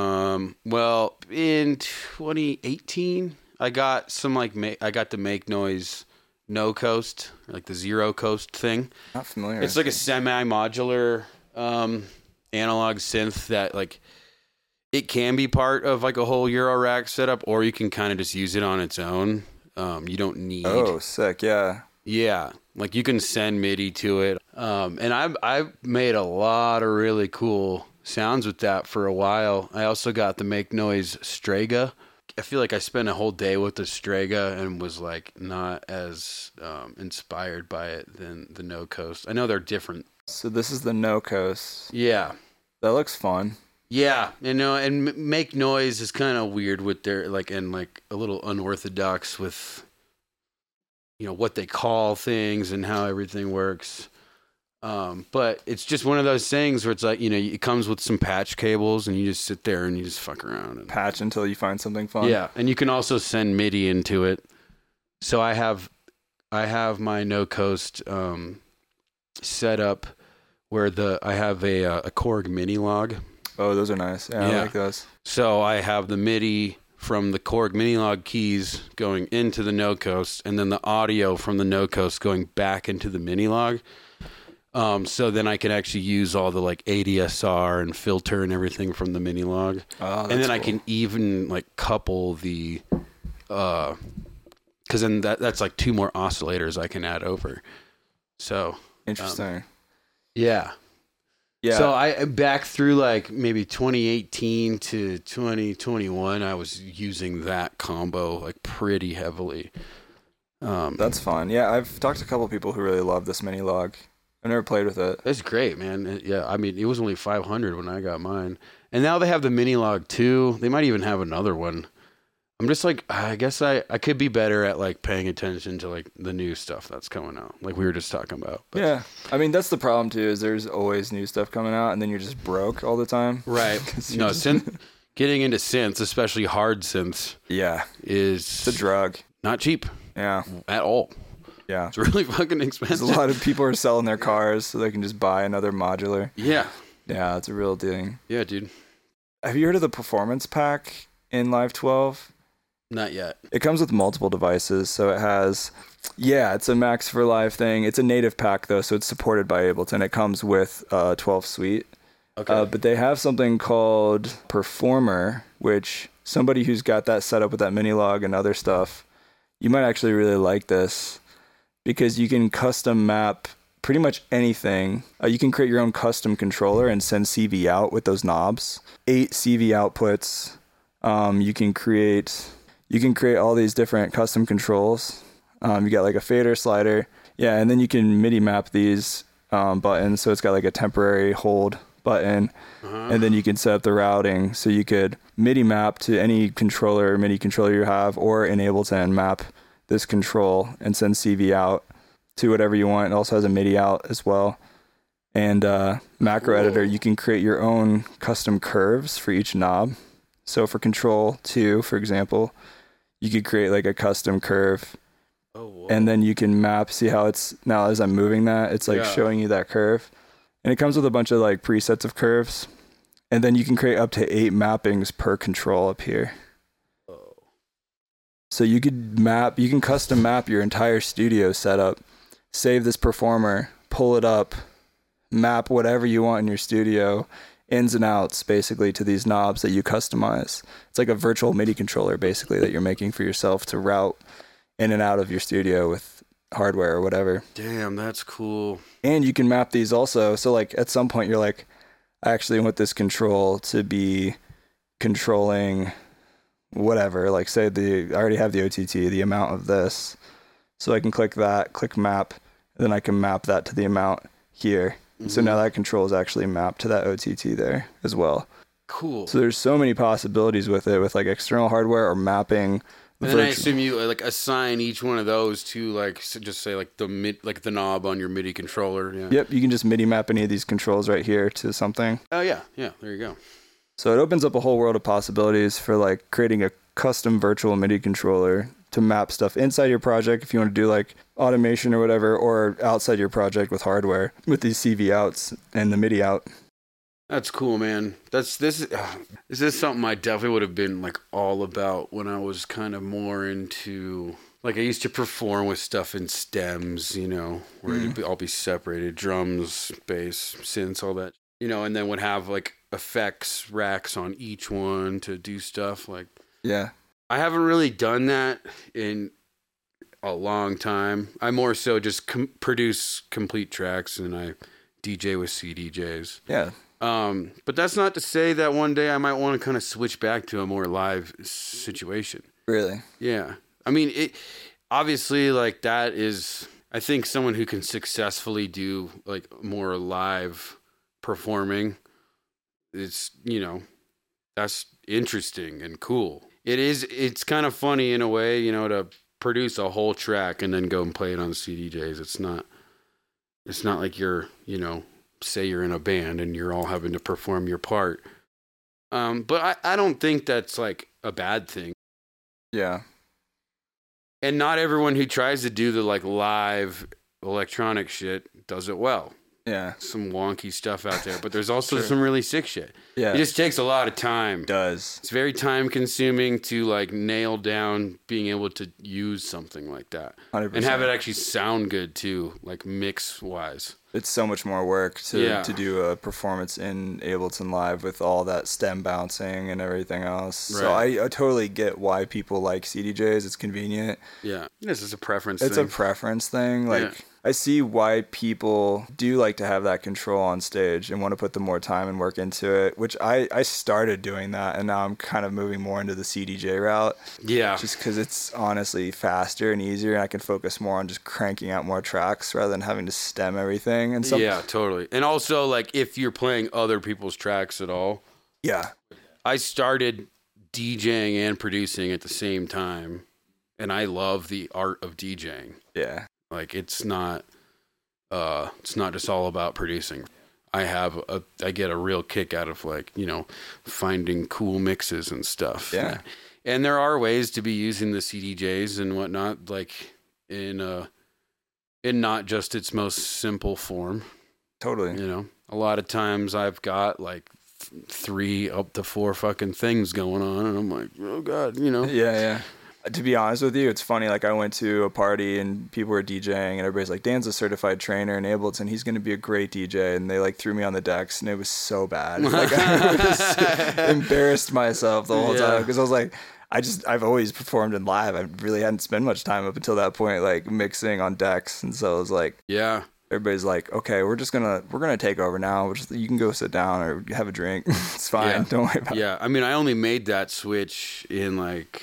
Well, in 2018, I got some I got the Make Noise No Coast, like the Zero Coast thing. Not familiar. It's like a semi-modular analog synth that like it can be part of like a whole Eurorack setup, or you can kind of just use it on its own. You don't need. Oh, sick! Yeah. Yeah, like you can send MIDI to it. And I've made a lot of really cool sounds with that for a while. I also got the Make Noise Strega. I feel like I spent a whole day with the Strega and was like not as inspired by it than the No Coast. I know they're different. So this is the No Coast. Yeah. That looks fun. Yeah, and Make Noise is kind of weird with their like, and like a little unorthodox with what they call things and how everything works. But it's just one of those things where it's like, it comes with some patch cables and you just sit there and you just fuck around. And patch until you find something fun. Yeah. And you can also send MIDI into it. So I have my No Coast set up where I have a Korg Mini-Log. Oh, those are nice. Yeah, I like those. So I have the MIDI from the Korg Mini-Log keys going into the No Coast, and then the audio from the No Coast going back into the Mini-Log. So then I can actually use all the like ADSR and filter and everything from the Mini-Log. Oh, and then cool. I can even like couple the, because then that's like 2 more oscillators I can add over. So interesting. Yeah. So I back through like maybe 2018 to 2021, I was using that combo like pretty heavily. That's fun. Yeah, I've talked to a couple of people who really love this Mini-Log. I've never played with it. It's great, man. Yeah, I mean, it was only $500 when I got mine. And now they have the Mini-Log 2. They might even have another one. I'm just like, I guess I could be better at like paying attention to like the new stuff that's coming out, like we were just talking about. But, yeah, I mean that's the problem too. Is there's always new stuff coming out, and then you're just broke all the time. Right. No, getting into synths, especially hard synths, is it's a drug. Not cheap. Yeah, at all. Yeah, it's really fucking expensive. A lot of people are selling their cars so they can just buy another modular. Yeah, it's a real thing. Yeah, dude. Have you heard of the Performance Pack in Live 12? Not yet. It comes with multiple devices, so it has, it's a Max for Live thing. It's a native pack though, so it's supported by Ableton. It comes with 12 Suite. Okay. But they have something called Performer, which somebody who's got that set up with that Mini-Log and other stuff, you might actually really like this because you can custom map pretty much anything. You can create your own custom controller and send CV out with those knobs. 8 CV outputs. You can create all these different custom controls. You got like a fader slider. Yeah, and then you can MIDI map these buttons. So it's got like a temporary hold button. And then you can set up the routing. So you could MIDI map to any controller or MIDI controller you have, or in Ableton map this control and send CV out to whatever you want. It also has a MIDI out as well. And macro editor, you can create your own custom curves for each knob. So for Control 2, for example, you could create like a custom curve. Oh, whoa. And then you can map, see how it's, now as I'm moving that, it's like showing you that curve. And it comes with a bunch of like presets of curves. And then you can create up to 8 mappings per control up here. Oh. So you can custom map your entire studio setup, save this performer, pull it up, map whatever you want in your studio, ins and outs basically to these knobs that you customize. It's like a virtual MIDI controller basically that you're making for yourself to route in and out of your studio with hardware or whatever. Damn, that's cool. And you can map these also. So like at some point you're like, I actually want this control to be controlling whatever, like say I already have the OTT, the amount of this. So I can click that, click map, and then I can map that to the amount here. Mm-hmm. So now that control is actually mapped to that OTT there as well. Cool. So there's so many possibilities with it, with like external hardware or mapping. And then I assume you like assign each one of those to like just say like the knob on your MIDI controller. Yeah. Yep, you can just MIDI map any of these controls right here to something. Oh yeah, there you go. So it opens up a whole world of possibilities for like creating a custom virtual MIDI controller to map stuff inside your project if you want to do like automation or whatever, or outside your project with hardware with these CV outs and the MIDI out. That's cool, man. This is something I definitely would have been like all about when I was kind of more into, like I used to perform with stuff in stems, you know, where it'd all be separated, drums, bass, synths, all that, you know, and then would have like effects racks on each one to do stuff like. Yeah. I haven't really done that in a long time. I more so just produce complete tracks and I DJ with CDJs. Yeah. But that's not to say that one day I might want to kind of switch back to a more live situation. Really? Yeah. I mean, it obviously like that is, I think someone who can successfully do like more live performing, it's, you know, that's interesting and cool. It's kind of funny in a way, you know, to produce a whole track and then go and play it on CDJs. It's not like you're, you know, say you're in a band and you're all having to perform your part. But I don't think that's like a bad thing. Yeah. And not everyone who tries to do the like live electronic shit does it well. Yeah. Some wonky stuff out there, but there's also some really sick shit. Yeah. It just takes a lot of time. It does. It's very time consuming to like nail down being able to use something like that. 100%. And have it actually sound good too, like mix wise. It's so much more work to do a performance in Ableton Live with all that stem bouncing and everything else. Right. So I totally get why people like CDJs. It's convenient. Yeah. This is a preference thing. It's a preference thing. Like, I see why people do like to have that control on stage and want to put the more time and work into it, which I started doing that, and now I'm kind of moving more into the CDJ route. Yeah. Just because it's honestly faster and easier, and I can focus more on just cranking out more tracks rather than having to stem everything. And yeah, totally. And also, like, if you're playing other people's tracks at all. Yeah. I started DJing and producing at the same time, and I love the art of DJing. Yeah. Like, it's not just all about producing. I get a real kick out of, like, you know, finding cool mixes and stuff. Yeah. And there are ways to be using the CDJs and whatnot, like in not just its most simple form. Totally. You know, a lot of times I've got like 3 up to 4 fucking things going on, and I'm like, oh God, you know. Yeah. To be honest with you, it's funny. Like, I went to a party and people were DJing, and everybody's like, Dan's a certified trainer in Ableton. He's going to be a great DJ. And they like threw me on the decks, and it was so bad. Like, I was embarrassed myself the whole time because I was like, I've always performed in live. I really hadn't spent much time up until that point, like mixing on decks. And so I was like, yeah. Everybody's like, okay, we're gonna take over now. You can go sit down or have a drink. It's fine. Yeah. Don't worry about it. Yeah, I mean, I only made that switch in like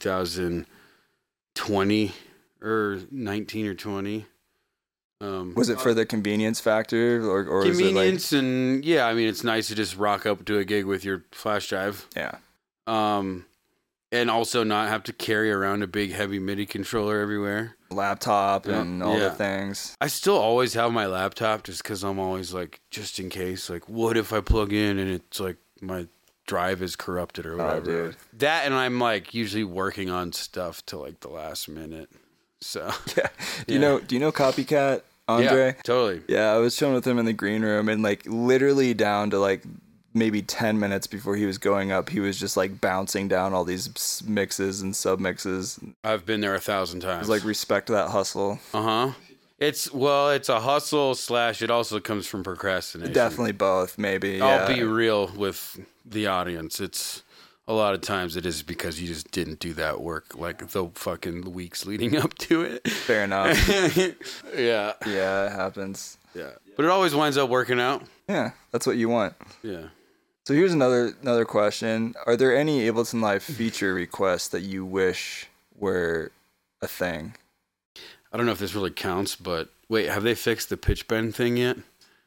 2020 or 19 or 20. Was it for the convenience factor or convenience? Is it like... And yeah, I mean, it's nice to just rock up to a gig with your flash drive. Yeah. And also not have to carry around a big heavy MIDI controller everywhere. laptop and all the things. I still always have my laptop just because I'm always like, just in case, like, what if I plug in and it's like my drive is corrupted or whatever. Oh, dude. That, and I'm like usually working on stuff till like the last minute. So yeah. Do you know Copycat Andre? Yeah, totally. Yeah, I was chilling with him in the green room, and like literally down to like maybe 10 minutes before he was going up, he was just like bouncing down all these mixes and sub mixes. I've been there 1,000 times. It's like, respect that hustle. It's a hustle / it also comes from procrastination. Definitely both, maybe. I'll be real with the audience. It's a lot of times it is because you just didn't do that work like the fucking weeks leading up to it. Fair enough. Yeah. Yeah, it happens. Yeah. But it always winds up working out. Yeah, that's what you want. Yeah. So here's another question. Are there any Ableton Live feature requests that you wish were a thing? I don't know if this really counts, but wait, have they fixed the pitch bend thing yet?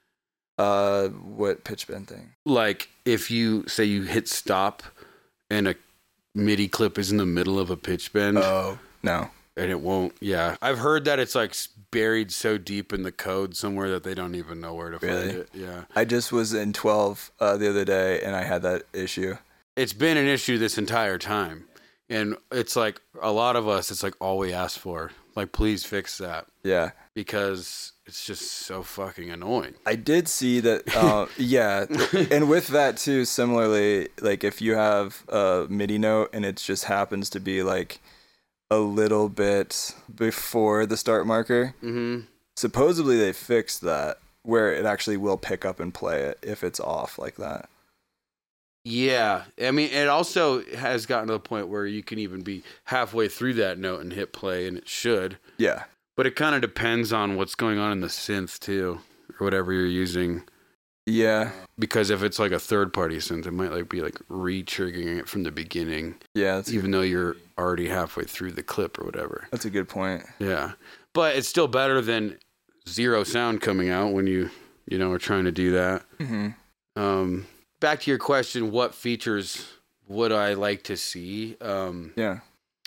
What pitch bend thing? Like if you say you hit stop and a MIDI clip is in the middle of a pitch bend. Oh, no. And it won't. Yeah. I've heard that it's like buried so deep in the code somewhere that they don't even know where to find it. Yeah. I just was in 12 the other day and I had that issue. It's been an issue this entire time. And it's like a lot of us, it's like all we ask for. Like, please fix that. Yeah. Because it's just so fucking annoying. I did see that. Yeah. And with that too, similarly, like if you have a MIDI note and it just happens to be like a little bit before the start marker, supposedly they fixed that where it actually will pick up and play it if it's off like that. Yeah. I mean, it also has gotten to the point where you can even be halfway through that note and hit play, and it should. Yeah. But it kind of depends on what's going on in the synth, too, or whatever you're using. Yeah. Because if it's like a third-party synth, it might like be like re-triggering it from the beginning. Yeah. Even though you're already halfway through the clip or whatever. That's a good point. Yeah. But it's still better than zero sound coming out when you are trying to do that. Mm-hmm. Back to your question, what features would I like to see? Yeah.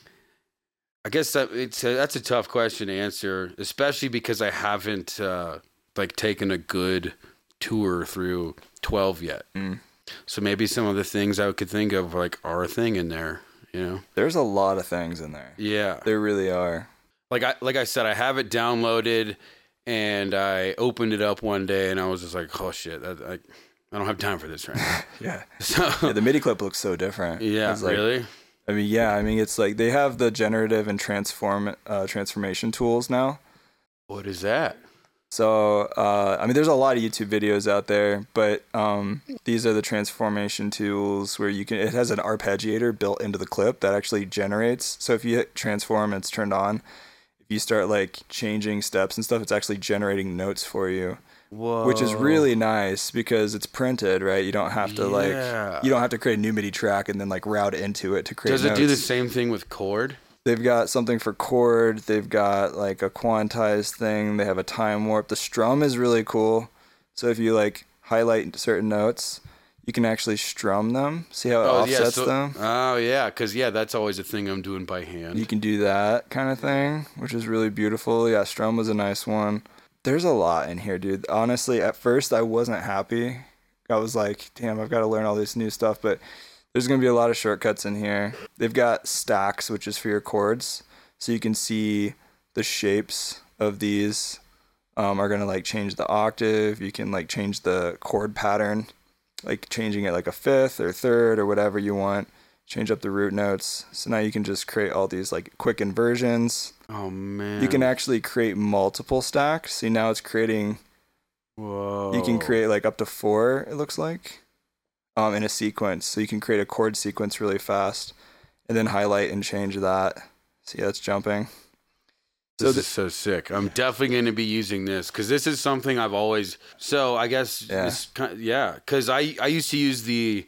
I guess that's a tough question to answer, especially because I haven't like taken a good tour through 12 yet. So maybe some of the things I could think of like are a thing in there, you know? There's a lot of things in there. Yeah. There really are. Like I said, I have it downloaded and I opened it up one day and I was just like, oh shit, I don't have time for this right now. Yeah. So yeah, the MIDI clip looks so different. Yeah, like, really? I mean, yeah. I mean, it's like they have the generative and transformation tools now. What is that? So, I mean, there's a lot of YouTube videos out there, but these are the transformation tools where it has an arpeggiator built into the clip that actually generates. So if you hit transform and it's turned on, if you start like changing steps and stuff, it's actually generating notes for you. Whoa. Which is really nice because it's printed, right? You don't have to you don't have to create a new MIDI track and then like route into it to create notes. Does it do the same thing with chord? They've got something for chord. They've got like a quantized thing. They have a time warp. The strum is really cool. So if you like highlight certain notes, you can actually strum them. See how it offsets them? Oh, yeah. Because, that's always a thing I'm doing by hand. You can do that kind of thing, which is really beautiful. Yeah, strum was a nice one. There's a lot in here, dude. Honestly, at first I wasn't happy. I was like, damn, I've got to learn all this new stuff. But there's going to be a lot of shortcuts in here. They've got stacks, which is for your chords. So you can see the shapes of these are going to like change the octave. You can like change the chord pattern, like changing it like a fifth or third or whatever you want. Change up the root notes. So now you can just create all these like quick inversions. Oh, man. You can actually create multiple stacks. See, now it's creating... Whoa. You can create like up to 4, it looks like, in a sequence. So you can create a chord sequence really fast and then highlight and change that. See, that's jumping. This is so sick. I'm definitely going to be using this because this is something I've always... So I guess... Yeah. Because I used to use the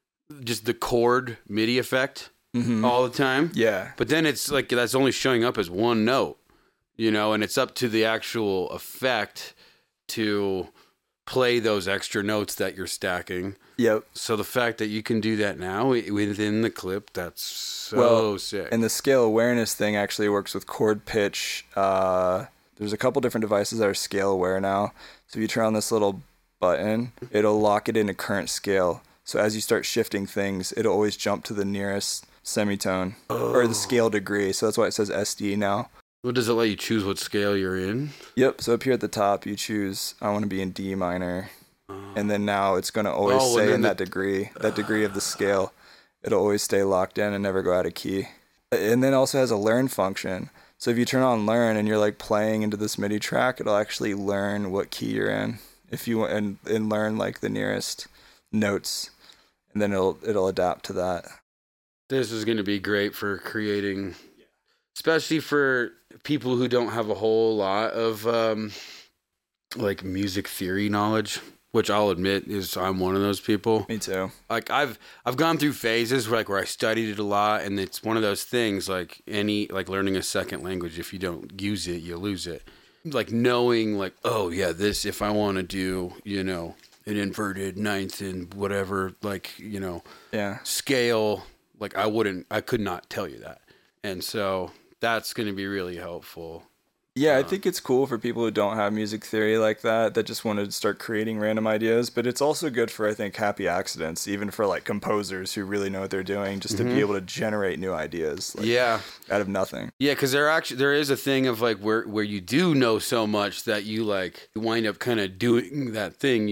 chord MIDI effect all the time. Yeah. But then it's like that's only showing up as one note, and it's up to the actual effect to play those extra notes that you're stacking. Yep. So the fact that you can do that now within the clip, that's so sick. And the scale awareness thing actually works with chord pitch. There's a couple different devices that are scale aware now. So if you turn on this little button, it'll lock it into current scale. So as you start shifting things, it'll always jump to the nearest semitone or the scale degree. So that's why it says SD now. What does it let you choose what scale you're in? Yep. So up here at the top, you choose, I want to be in D minor. And then now it's going to always stay in that degree of the scale. It'll always stay locked in and never go out of key. And then it also has a learn function. So if you turn on learn and you're like playing into this MIDI track, it'll actually learn what key you're in. If you want and learn like the nearest notes, and then it'll adapt to that. This is going to be great for creating, especially for people who don't have a whole lot of like music theory knowledge, which I'll admit is I'm one of those people. Me too. Like I've gone through phases where I studied it a lot, and it's one of those things like learning a second language. If you don't use it, you lose it. Like knowing like, oh yeah, this, if I want to do, an inverted ninth and whatever, scale, like I could not tell you that. And so that's going to be really helpful. Yeah, I think it's cool for people who don't have music theory like that just want to start creating random ideas. But it's also good for, I think, happy accidents, even for like composers who really know what they're doing, just to be able to generate new ideas. Out of nothing. Yeah, because there is a thing of like where you do know so much that you like wind up kind of doing that thing,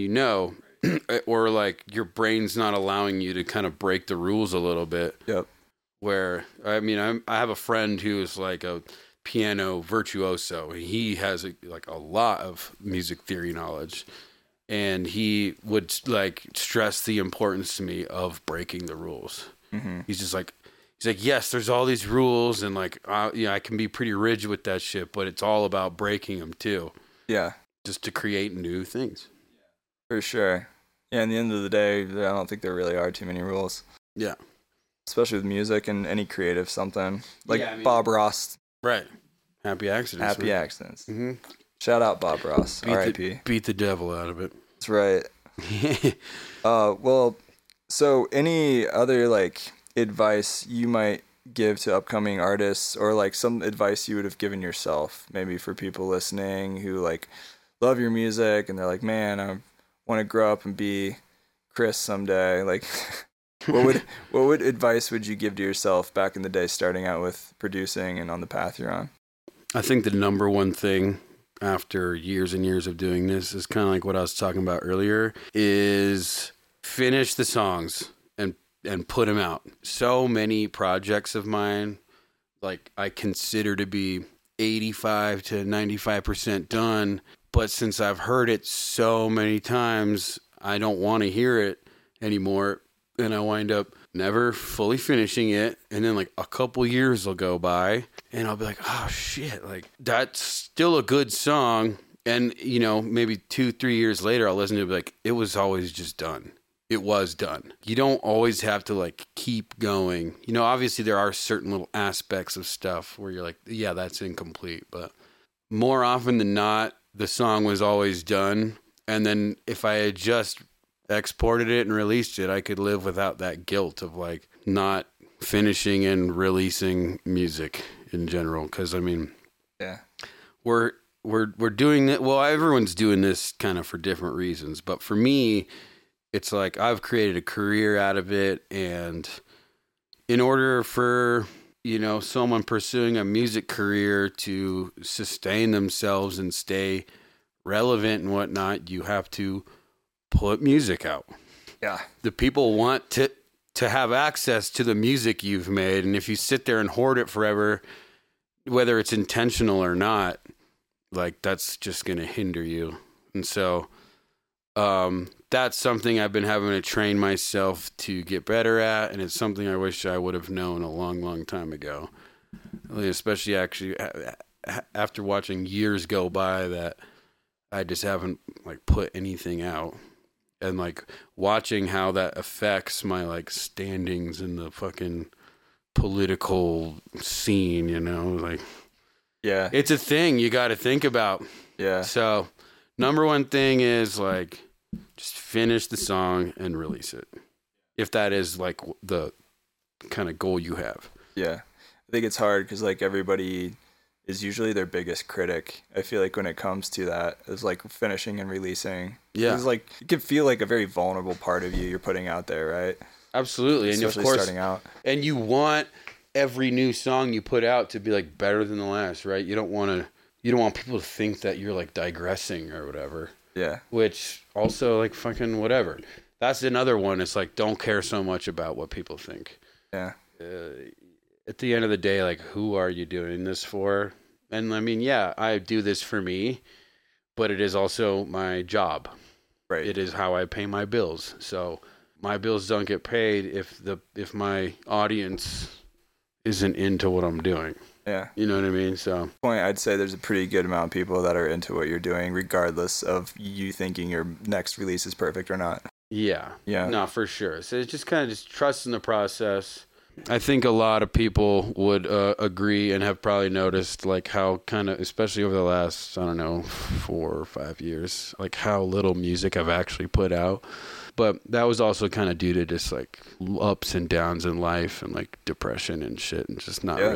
or like your brain's not allowing you to kind of break the rules a little bit. Yep. Where I have a friend who is like a piano virtuoso. He has a lot of music theory knowledge, and he would like stress the importance to me of breaking the rules. Mm-hmm. He's like, yes, there's all these rules, and like, I can be pretty rigid with that shit, but it's all about breaking them too. Yeah, just to create new things. For sure. Yeah, in the end of the day, I don't think there really are too many rules. Yeah, especially with music and any creative something like Bob Ross. Right. Happy accidents. Happy accidents. Mm-hmm. Shout out Bob Ross. R.I.P. Beat the devil out of it. That's right. Well, so any other like advice you might give to upcoming artists, or like some advice you would have given yourself, maybe for people listening who like love your music and they're like, man, I want to grow up and be Chris someday. Like, what advice would you give to yourself back in the day, starting out with producing and on the path you're on? I think the number one thing after years and years of doing this is kind of like what I was talking about earlier, is finish the songs and put them out. So many projects of mine, like I consider to be 85 to 95% done, but since I've heard it so many times, I don't want to hear it anymore. And I wind up never fully finishing it. And then like a couple years will go by and I'll be like, oh shit, like that's still a good song. And maybe 2-3 years later, I'll listen to it and be like, it was always just done. It was done. You don't always have to like keep going. Obviously there are certain little aspects of stuff where you're like, yeah, that's incomplete. But more often than not, the song was always done. And then if I had just exported it and released it, I could live without that guilt of like not finishing and releasing music in general. Because we're doing it. Well, everyone's doing this kind of for different reasons, but for me, it's like I've created a career out of it, and in order for someone pursuing a music career to sustain themselves and stay relevant and whatnot, you have to put music out. Yeah. The people want to have access to the music you've made. And if you sit there and hoard it forever, whether it's intentional or not, like that's just going to hinder you. And so, that's something I've been having to train myself to get better at. And it's something I wish I would have known a long, long time ago, especially actually after watching years go by that I just haven't like put anything out. And like watching how that affects my like standings in the fucking political scene, like, yeah, it's a thing you got to think about. Yeah. So Number one thing is like just finish the song and release it. If that is like the kind of goal you have. Yeah. I think it's hard because like everybody is usually their biggest critic. I feel like when it comes to that, is like finishing and releasing. Yeah. It's like it can feel like a very vulnerable part of you you're putting out there, right? Absolutely. And Especially of course, starting out. And you want every new song you put out to be like better than the last, right? You don't want people to think that you're like digressing or whatever. Yeah. Which also like fucking whatever. That's another one. It's like don't care so much about what people think. Yeah. At the end of the day, like, who are you doing this for? And I mean, yeah, I do this for me, but it is also my job. Right. It is how I pay my bills. So my bills don't get paid if my audience isn't into what I'm doing. Yeah. You know what I mean? So point, I'd say there's a pretty good amount of people that are into what you're doing, regardless of you thinking your next release is perfect or not. yeah. Yeah. No, for sure. So it's just kind of just trust in the process. I think a lot of people would agree and have probably noticed like how kind of, especially over the last, I don't know, 4 or 5 years, like how little music I've actually put out. But that was also kind of due to just like ups and downs in life and like depression and shit and just not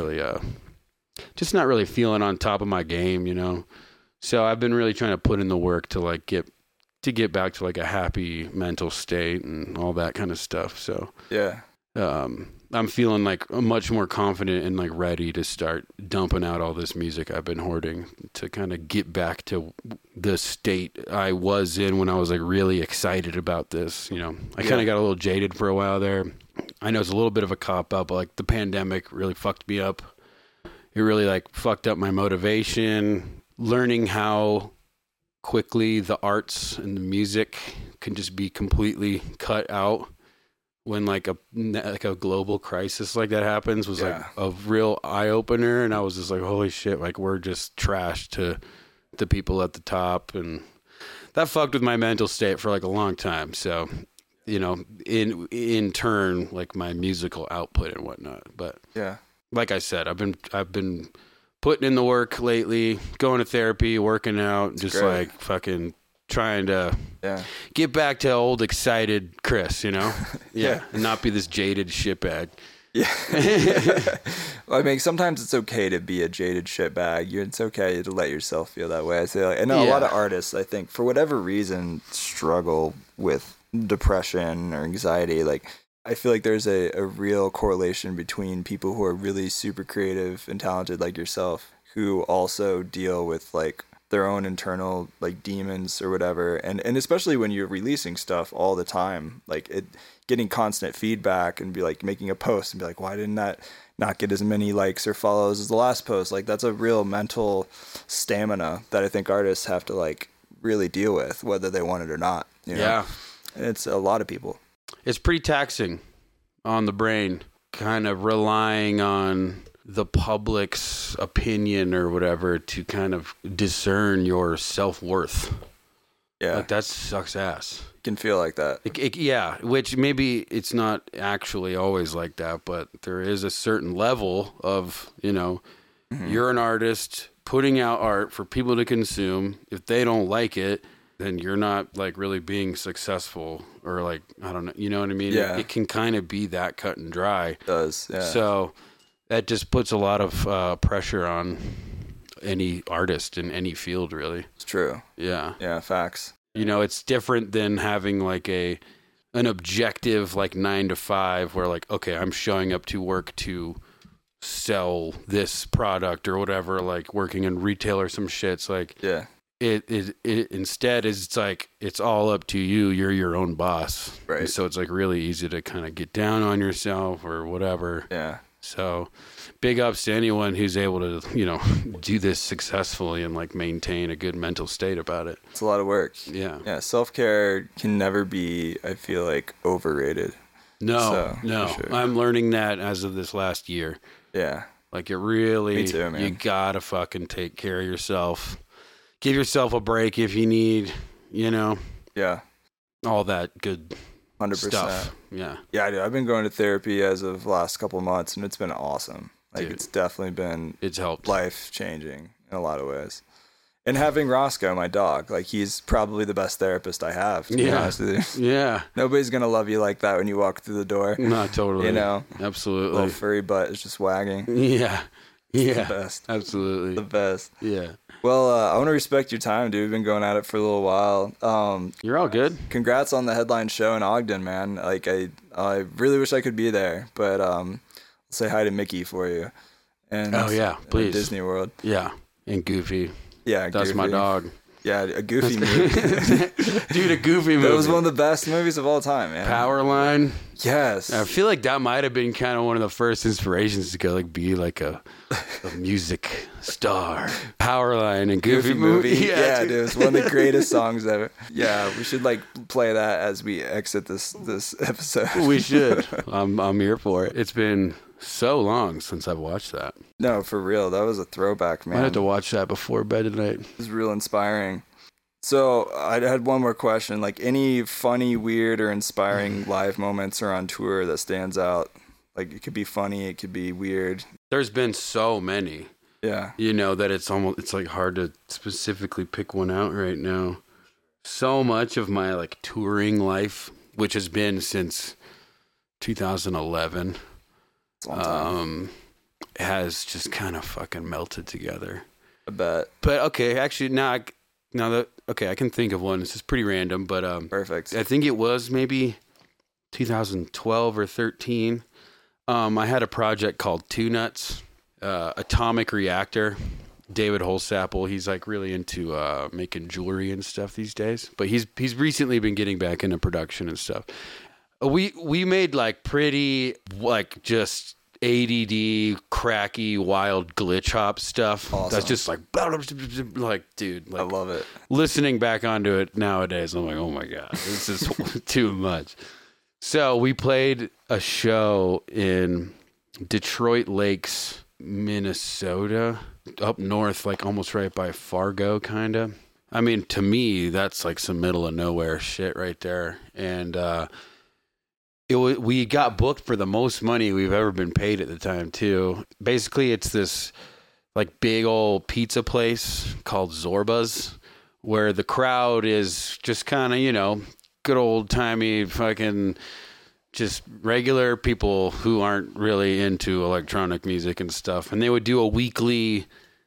really feeling on top of my game, you know? So I've been really trying to put in the work to like get back to like a happy mental state and all that kind of stuff. So Yeah. I'm feeling like much more confident and like ready to start dumping out all this music I've been hoarding to kind of get back to the state I was in when I was like really excited about this. You know, I kind of got a little jaded for a while there. I know it's a little bit of a cop out, but like the pandemic really fucked me up. It really like fucked up my motivation, learning how quickly the arts and the music can just be completely cut out. When like a global crisis like that happens was like a real eye opener, and I was just like, holy shit, like we're just trash to the people at the top, and that fucked with my mental state for like a long time. So, you know, in turn, like my musical output and whatnot. But Yeah. like I said, I've been putting in the work lately, going to therapy, working out, just great. like fucking trying to get back to old excited Chris, you know? Yeah. And not be this jaded shitbag. Yeah. Well, I mean, sometimes it's okay to be a jaded shitbag. It's okay to let yourself feel that way. I say, like, I know a lot of artists, I think, for whatever reason, struggle with depression or anxiety. Like, I feel like there's a real correlation between people who are really super creative and talented like yourself, who also deal with like their own internal like demons or whatever, and especially when you're releasing stuff all the time, like getting constant feedback and be like making a post and be like, why didn't that not get as many likes or follows as the last post? Like that's a real mental stamina that I think artists have to like really deal with, whether they want it or not, you know? Yeah. And it's a lot of people. It's pretty taxing on the brain, kind of relying on the public's opinion or whatever to kind of discern your self-worth. Yeah. Like that sucks ass. It can feel like that. Yeah, which maybe it's not actually always like that, but there is a certain level of, you know, you're an artist putting out art for people to consume. If they don't like it, then you're not like really being successful, or like, I don't know, you know what I mean? Yeah. It can kind of be that cut and dry. It does, yeah. So that just puts a lot of pressure on any artist in any field, really. It's true. Yeah. Yeah, facts. You know, it's different than having like an objective like 9 to 5 where like, okay, I'm showing up to work to sell this product or whatever, like working in retail or some shit. It's like, Yeah. It instead is, it's like it's all up to you. You're your own boss, Right. And so it's like really easy to kind of get down on yourself or whatever. Yeah. So big ups to anyone who's able to, you know, do this successfully and like maintain a good mental state about it. It's a lot of work. Yeah. Yeah. Self-care can never be, I feel like, overrated. No. for sure. I'm learning that as of this last year. Yeah. Like it really, Me too, man. you gotta fucking take care of yourself. Give yourself a break if you need, you know, Yeah. all that good 100%. stuff. Yeah. Yeah, dude. I've been going to therapy as of the last couple of months, and it's been awesome. Like, Dude. it's definitely been It's helped. life-changing in a lot of ways. And having Roscoe, my dog, like he's probably the best therapist I have, to be honest with you. Yeah. Nobody's going to love you like that when you walk through the door. No, totally. You know? Absolutely. Little furry butt is just wagging. Yeah. Yeah. The best. Absolutely. The best. Yeah. Well, I want to respect your time, dude. We've been going at it for a little while. You're all good. Congrats on the headline show in Ogden, man. Like, I really wish I could be there, but I'll say hi to Mickey for you. And Oh, yeah, please. Disney World. Yeah. And Goofy. Yeah, That's Goofy. my dog. Yeah, a Goofy movie. Dude, a Goofy movie. That was one of the best movies of all time, man. Powerline. Yes. I feel like that might have been kind of one of the first inspirations to go like be like a music star. Powerline and Goofy movie. Yeah, dude, it's one of the greatest songs ever. Yeah, we should like play that as we exit this episode. We should. I'm here for it. It's been so long since I've watched that. No, for real. That was a throwback, man. I had to watch that before bed tonight. It was real inspiring. So I had one more question. Like any funny, weird, or inspiring live moments or on tour that stands out? Like it could be funny, it could be weird. There's been so many. Yeah. You know that it's like hard to specifically pick one out right now. So much of my like touring life, which has been since 2011, has just kind of fucking melted together. I bet. But okay, actually I can think of one. This is pretty random, but Perfect. I think it was maybe 2012 or 13. I had a project called Two Nuts, Atomic Reactor. David Holsapple, he's like really into making jewelry and stuff these days, but he's recently been getting back into production and stuff. We made like pretty like just ADD cracky wild glitch hop stuff. Awesome. That's just like dude, like I love it. Listening back onto it nowadays, I'm like, oh my god, this is too much. So we played a show in Detroit Lakes, Minnesota, up north, like almost right by Fargo, kind of. I mean, to me, that's like some middle of nowhere shit right there. And we got booked for the most money we've ever been paid at the time, too. Basically, it's this like big old pizza place called Zorba's, where the crowd is just kind of, you know, good old timey fucking just regular people who aren't really into electronic music and stuff. And they would do a weekly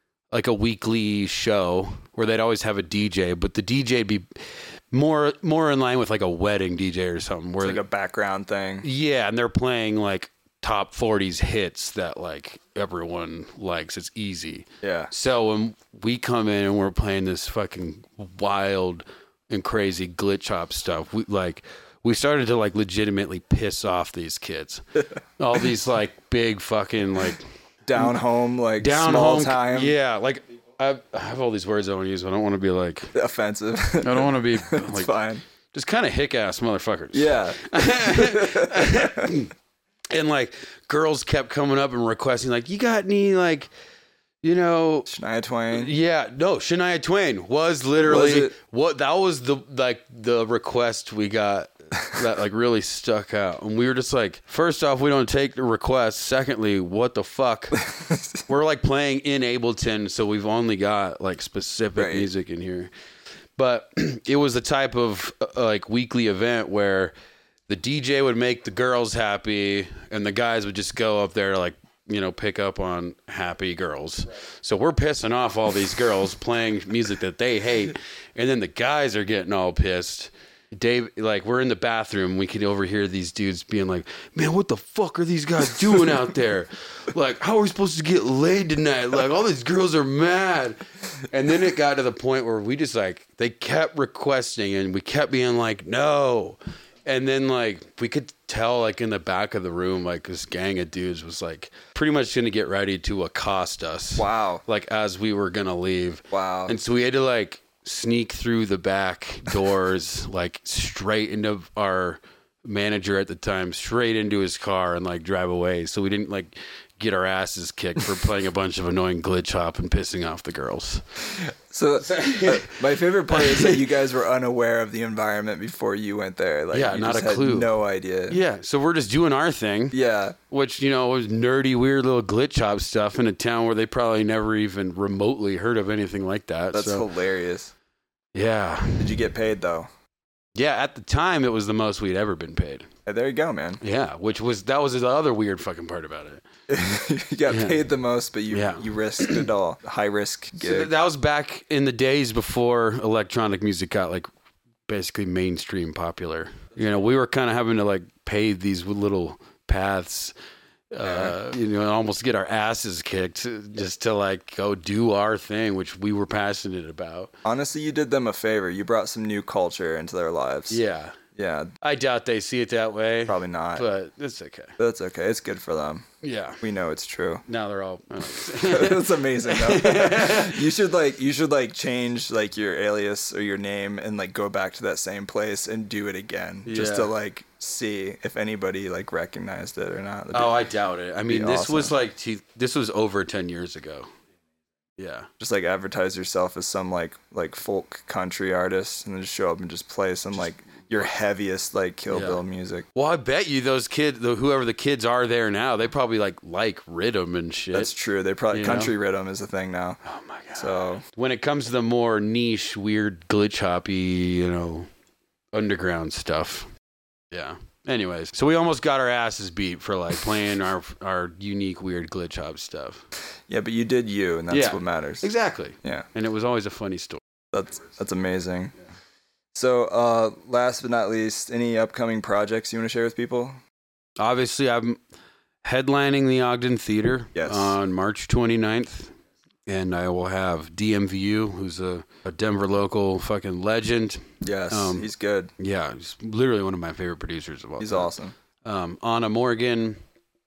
show where they'd always have a DJ, but the DJ'd be more in line with like a wedding DJ or something. Where It's like a background thing. Yeah, and they're playing like top 40s hits that like everyone likes. It's easy. Yeah. So when we come in and we're playing this fucking wild and crazy glitch hop stuff, we started to like legitimately piss off these kids. All these like big fucking like down home, like small time. Yeah, like I have all these words I want to use, but I don't want to be like offensive. I don't want to be It's like fine. just kind of hick-ass motherfuckers. Yeah. And like girls kept coming up and requesting like, you got any like, you know, Shania Twain. Yeah, no, Shania Twain was literally what that was the request we got that like really stuck out. And we were just like, first off, we don't take the requests. Secondly, what the fuck? We're like playing in Ableton, so we've only got like specific music in here. But it was the type of like weekly event where the DJ would make the girls happy and the guys would just go up there to like, you know, pick up on happy girls. Right. So we're pissing off all these girls playing music that they hate. And then the guys are getting all pissed. Dave, like we're in the bathroom. We could overhear these dudes being like, man, what the fuck are these guys doing out there? Like, how are we supposed to get laid tonight? Like all these girls are mad. And then it got to the point where we just like, they kept requesting and we kept being like, no. And then, like, we could tell, like, in the back of the room, like, this gang of dudes was, like, pretty much going to get ready to accost us. Wow. Like, as we were going to leave. Wow. And so we had to, like, sneak through the back doors, like, straight into our manager at the time, straight into his car and, like, drive away. So we didn't, like, get our asses kicked for playing a bunch of annoying glitch hop and pissing off the girls. So my favorite part is that you guys were unaware of the environment before you went there. Like, Yeah, you not just a clue. Had no idea. Yeah, so we're just doing our thing. Yeah. Which, was nerdy, weird little glitch hop stuff in a town where they probably never even remotely heard of anything like that. That's hilarious. Yeah. Did you get paid, though? Yeah, at the time, it was the most we'd ever been paid. Hey, there you go, man. Yeah, that was the other weird fucking part about it. You got paid the most, but you risked it all. High risk gig. So that was back in the days before electronic music got like basically mainstream popular. We were kind of having to like pave these little paths, almost get our asses kicked just to like go do our thing, which we were passionate about. Honestly, you did them a favor. You brought some new culture into their lives. Yeah. Yeah. I doubt they see it that way. Probably not. But it's okay. That's okay. It's good for them. Yeah. We know it's true. Now they're all That's amazing though. You should change like your alias or your name and like go back to that same place and do it again. Just to like see if anybody like recognized it or not. I doubt it. I mean, this awesome. was this was over 10 years ago. Yeah. Just like advertise yourself as some like folk country artist and then just show up and just play some like your heaviest like Kill Bill music. Well, I bet you those kids, whoever the kids are there now, they probably like rhythm and shit. That's true. They probably country rhythm is a thing now. Oh my god. So when it comes to the more niche, weird, glitch hoppy, underground stuff. Yeah. Anyways, so we almost got our asses beat for like playing our unique, weird glitch hop stuff. Yeah, but you did you, and that's what matters. Exactly. Yeah. And it was always a funny story. That's amazing. So, last but not least, any upcoming projects you want to share with people? Obviously, I'm headlining the Ogden Theater on March 29th. And I will have DMVU, who's a Denver local fucking legend. Yes, he's good. Yeah, he's literally one of my favorite producers of all time. He's awesome. Anna Morgan,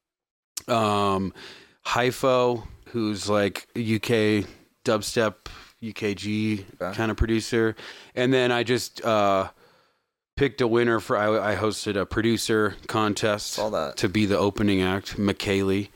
Hypho, who's like UK dubstep, UKG kind of producer. And then I just picked a winner for, I hosted a producer contest. Saw that. To be the opening act, McKaylee.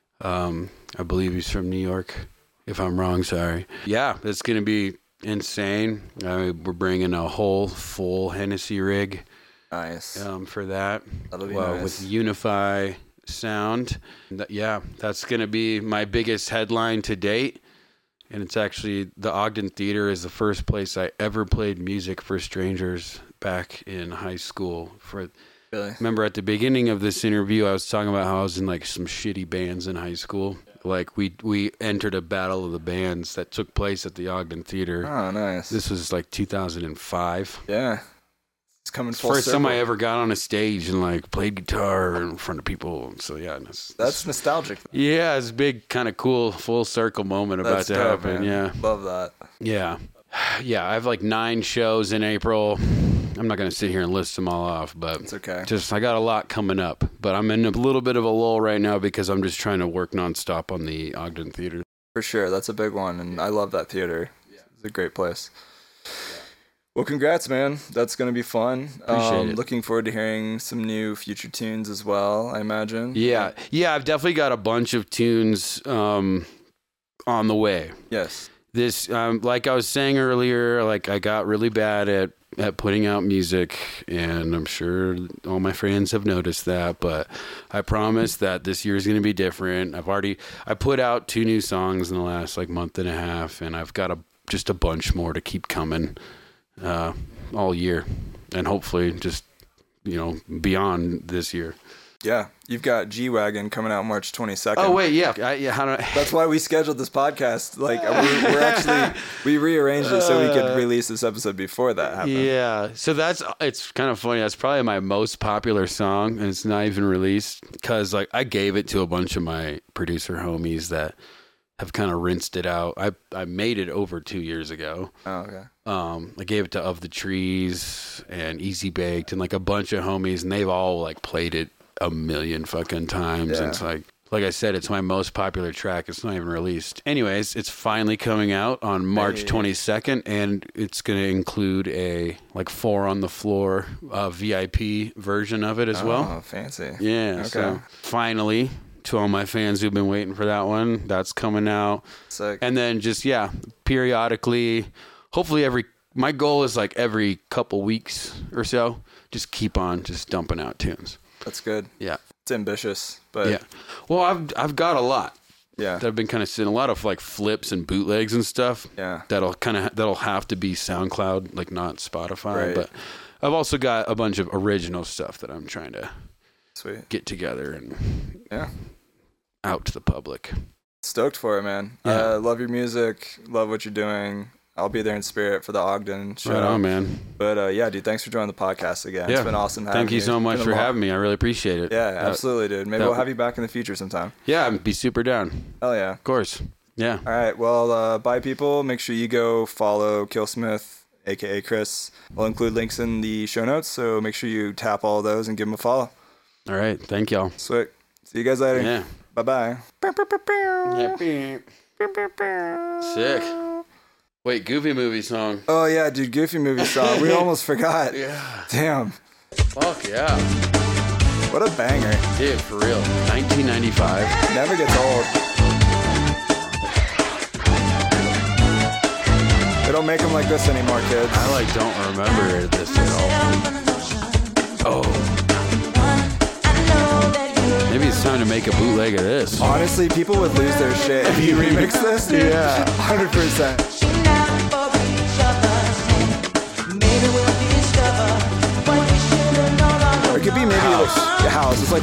I believe he's from New York. If I'm wrong, sorry. Yeah, it's going to be insane. We're bringing a whole full Hennessy rig. Nice. For that. That'll be nice. With Unify sound. That's going to be my biggest headline to date. And it's actually, the Ogden Theater is the first place I ever played music for strangers back in high school. Really? Remember at the beginning of this interview, I was talking about how I was in like some shitty bands in high school. Like we entered a battle of the bands that took place at the Ogden Theater. Oh, nice. This was like 2005. Yeah. It's coming full First circle. time I ever got on a stage and like played guitar in front of people. So yeah, that's nostalgic. Yeah, it's a big kind of cool full circle moment about to happen. Man. Yeah. Love that. Yeah. Yeah, I have like 9 shows in April. I'm not going to sit here and list them all off, but it's okay. I got a lot coming up, but I'm in a little bit of a lull right now because I'm just trying to work nonstop on the Ogden Theater. For sure. That's a big one. And I love that theater. It's a great place. Well, congrats, man. That's going to be fun. Appreciate it. Looking forward to hearing some new future tunes as well, I imagine. Yeah. I've definitely got a bunch of tunes on the way. Yes. This, like I was saying earlier, like I got really bad at putting out music, and I'm sure all my friends have noticed that, but I promise that this year is going to be different. I put out 2 new songs in the last like month and a half, and I've got just a bunch more to keep coming all year, and hopefully just, beyond this year. Yeah, you've got G-Wagon coming out March 22nd. Oh wait, yeah. That's why we scheduled this podcast. Like we're actually we rearranged it so we could release this episode before that happened. Yeah, so it's kind of funny. That's probably my most popular song, and it's not even released because like I gave it to a bunch of my producer homies that have kind of rinsed it out. I made it over 2 years ago. Oh, okay. I gave it to Of the Trees and Easy Baked and like a bunch of homies, and they've all like played it a million fucking times. Yeah. And it's like I said, it's my most popular track. It's not even released. Anyways, it's finally coming out on March 22nd, and it's going to include a like 4 on the floor VIP version of it as well. Oh, fancy. Yeah. Okay. So finally, to all my fans who've been waiting for that one. That's coming out. Sick. And then just, periodically, hopefully my goal is like every couple weeks or so, just keep on just dumping out tunes. That's good. Yeah. It's ambitious, but yeah. Well, I've got a lot. Yeah. That I've been kind of seeing a lot of like flips and bootlegs and stuff. Yeah. That'll have to be SoundCloud, like not Spotify. Right. But I've also got a bunch of original stuff that I'm trying to Sweet. get together and out to the public. Stoked for it, man. Yeah. Love your music. Love what you're doing. I'll be there in spirit for the Ogden show. Right on, man. But dude, thanks for joining the podcast again. Yeah. It's been awesome having you. Thank you so much for having me. I really appreciate it. Yeah, absolutely, dude. Maybe we'll have you back in the future sometime. Yeah, I'd be super down. Hell yeah. Of course. Yeah. All right. Well, bye, people. Make sure you go follow Killsmith, a.k.a. Chris. I'll include links in the show notes, so make sure you tap all of those and give him a follow. All right. Thank y'all. Sweet. See you guys later. Yeah. Bye-bye. Sick. Wait, Goofy movie song. Oh, yeah, dude. Goofy movie song. We almost forgot. Yeah. Damn. Fuck yeah. What a banger. Dude, for real. 1995. Never gets old. They don't make them like this anymore, kids. I don't remember this at all. Oh. Maybe it's time to make a bootleg of this. Honestly, people would lose their shit if you remix this, dude. Yeah, 100%. Or it could be maybe House. like house. It's like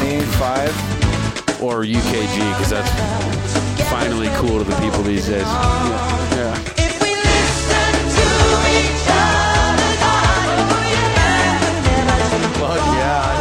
125. Or UKG, because that's finally cool to the people these days. Yeah. Fuck yeah.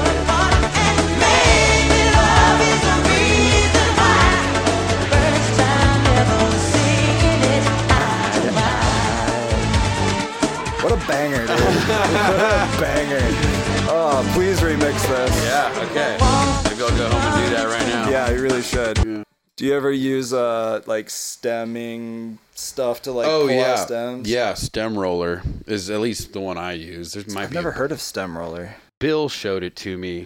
What a banger, dude. What a banger. Oh, please remix this. Yeah, okay. Maybe I'll go home and do that right now. Yeah, you really should. Yeah. Do you ever use like stemming stuff to like pull out stems? Yeah, stem roller is at least the one I use. I've never heard of stem roller. Bill showed it to me.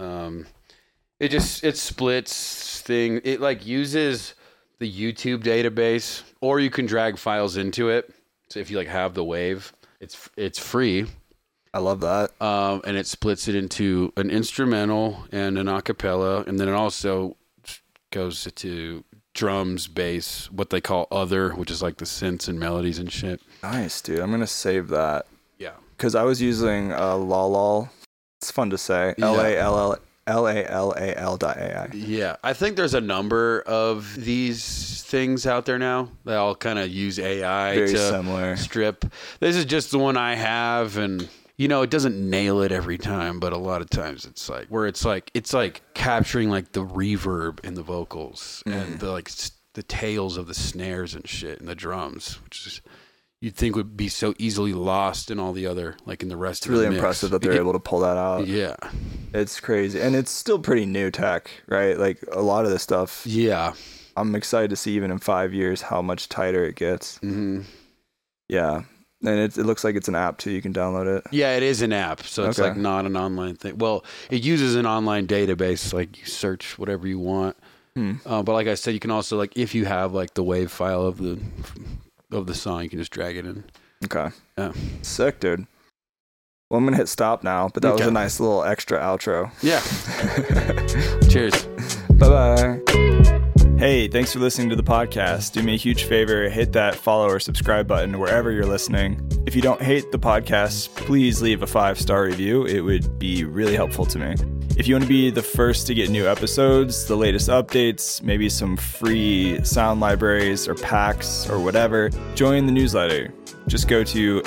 It splits thing. It like uses the YouTube database, or you can drag files into it. So if you like have the wave, it's free. I love that. And it splits it into an instrumental and an acapella, and then it also goes to drums, bass, what they call other, which is like the synths and melodies and shit. Nice, dude. I'm gonna save that. Yeah. Because I was using Lalal. It's fun to say. Yeah. LALAL.ai. Yeah. I think there's a number of these things out there now. They all kind of use AI Very to similar. strip. This is just the one I have, and it doesn't nail it every time, but a lot of times it's like capturing like the reverb in the vocals and the tails of the snares and shit and the drums, which is you'd think would be so easily lost in all the other, like in the rest of the mix. It's really impressive that they're able to pull that out. Yeah. It's crazy. And it's still pretty new tech, right? Like a lot of this stuff. Yeah. I'm excited to see even in 5 years how much tighter it gets. Mm-hmm. Yeah. And it looks like it's an app too. You can download it. Yeah, it is an app. So it's like not an online thing. Well, it uses an online database. Like you search whatever you want. But like I said, you can also like, if you have like the wave file of the song, you can just drag it in. Okay. Yeah. Sick, dude. Well, I'm going to hit stop now, but that was a nice little extra outro. Yeah. Cheers. Bye-bye. Hey, thanks for listening to the podcast. Do me a huge favor, hit that follow or subscribe button wherever you're listening. If you don't hate the podcast, please leave a 5-star review. It would be really helpful to me. If you want to be the first to get new episodes, the latest updates, maybe some free sound libraries or packs or whatever, join the newsletter. Just go to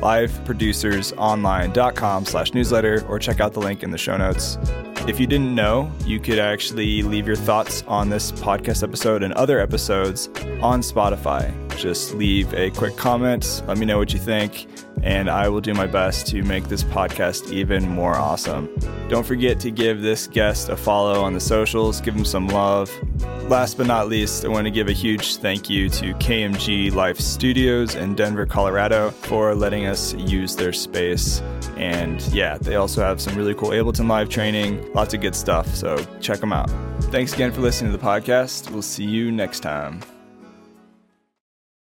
liveproducersonline.com/newsletter or check out the link in the show notes. If you didn't know, you could actually leave your thoughts on this podcast episode and other episodes on Spotify. Just leave a quick comment, let me know what you think, and I will do my best to make this podcast even more awesome. Don't forget to give this guest a follow on the socials, give him some love. Last but not least, I want to give a huge thank you to KMG Life Studios in Denver, Colorado for letting us use their space And yeah, they also have some really cool Ableton Live training, lots of good stuff. So check them out. Thanks again for listening to the podcast. We'll see you next time.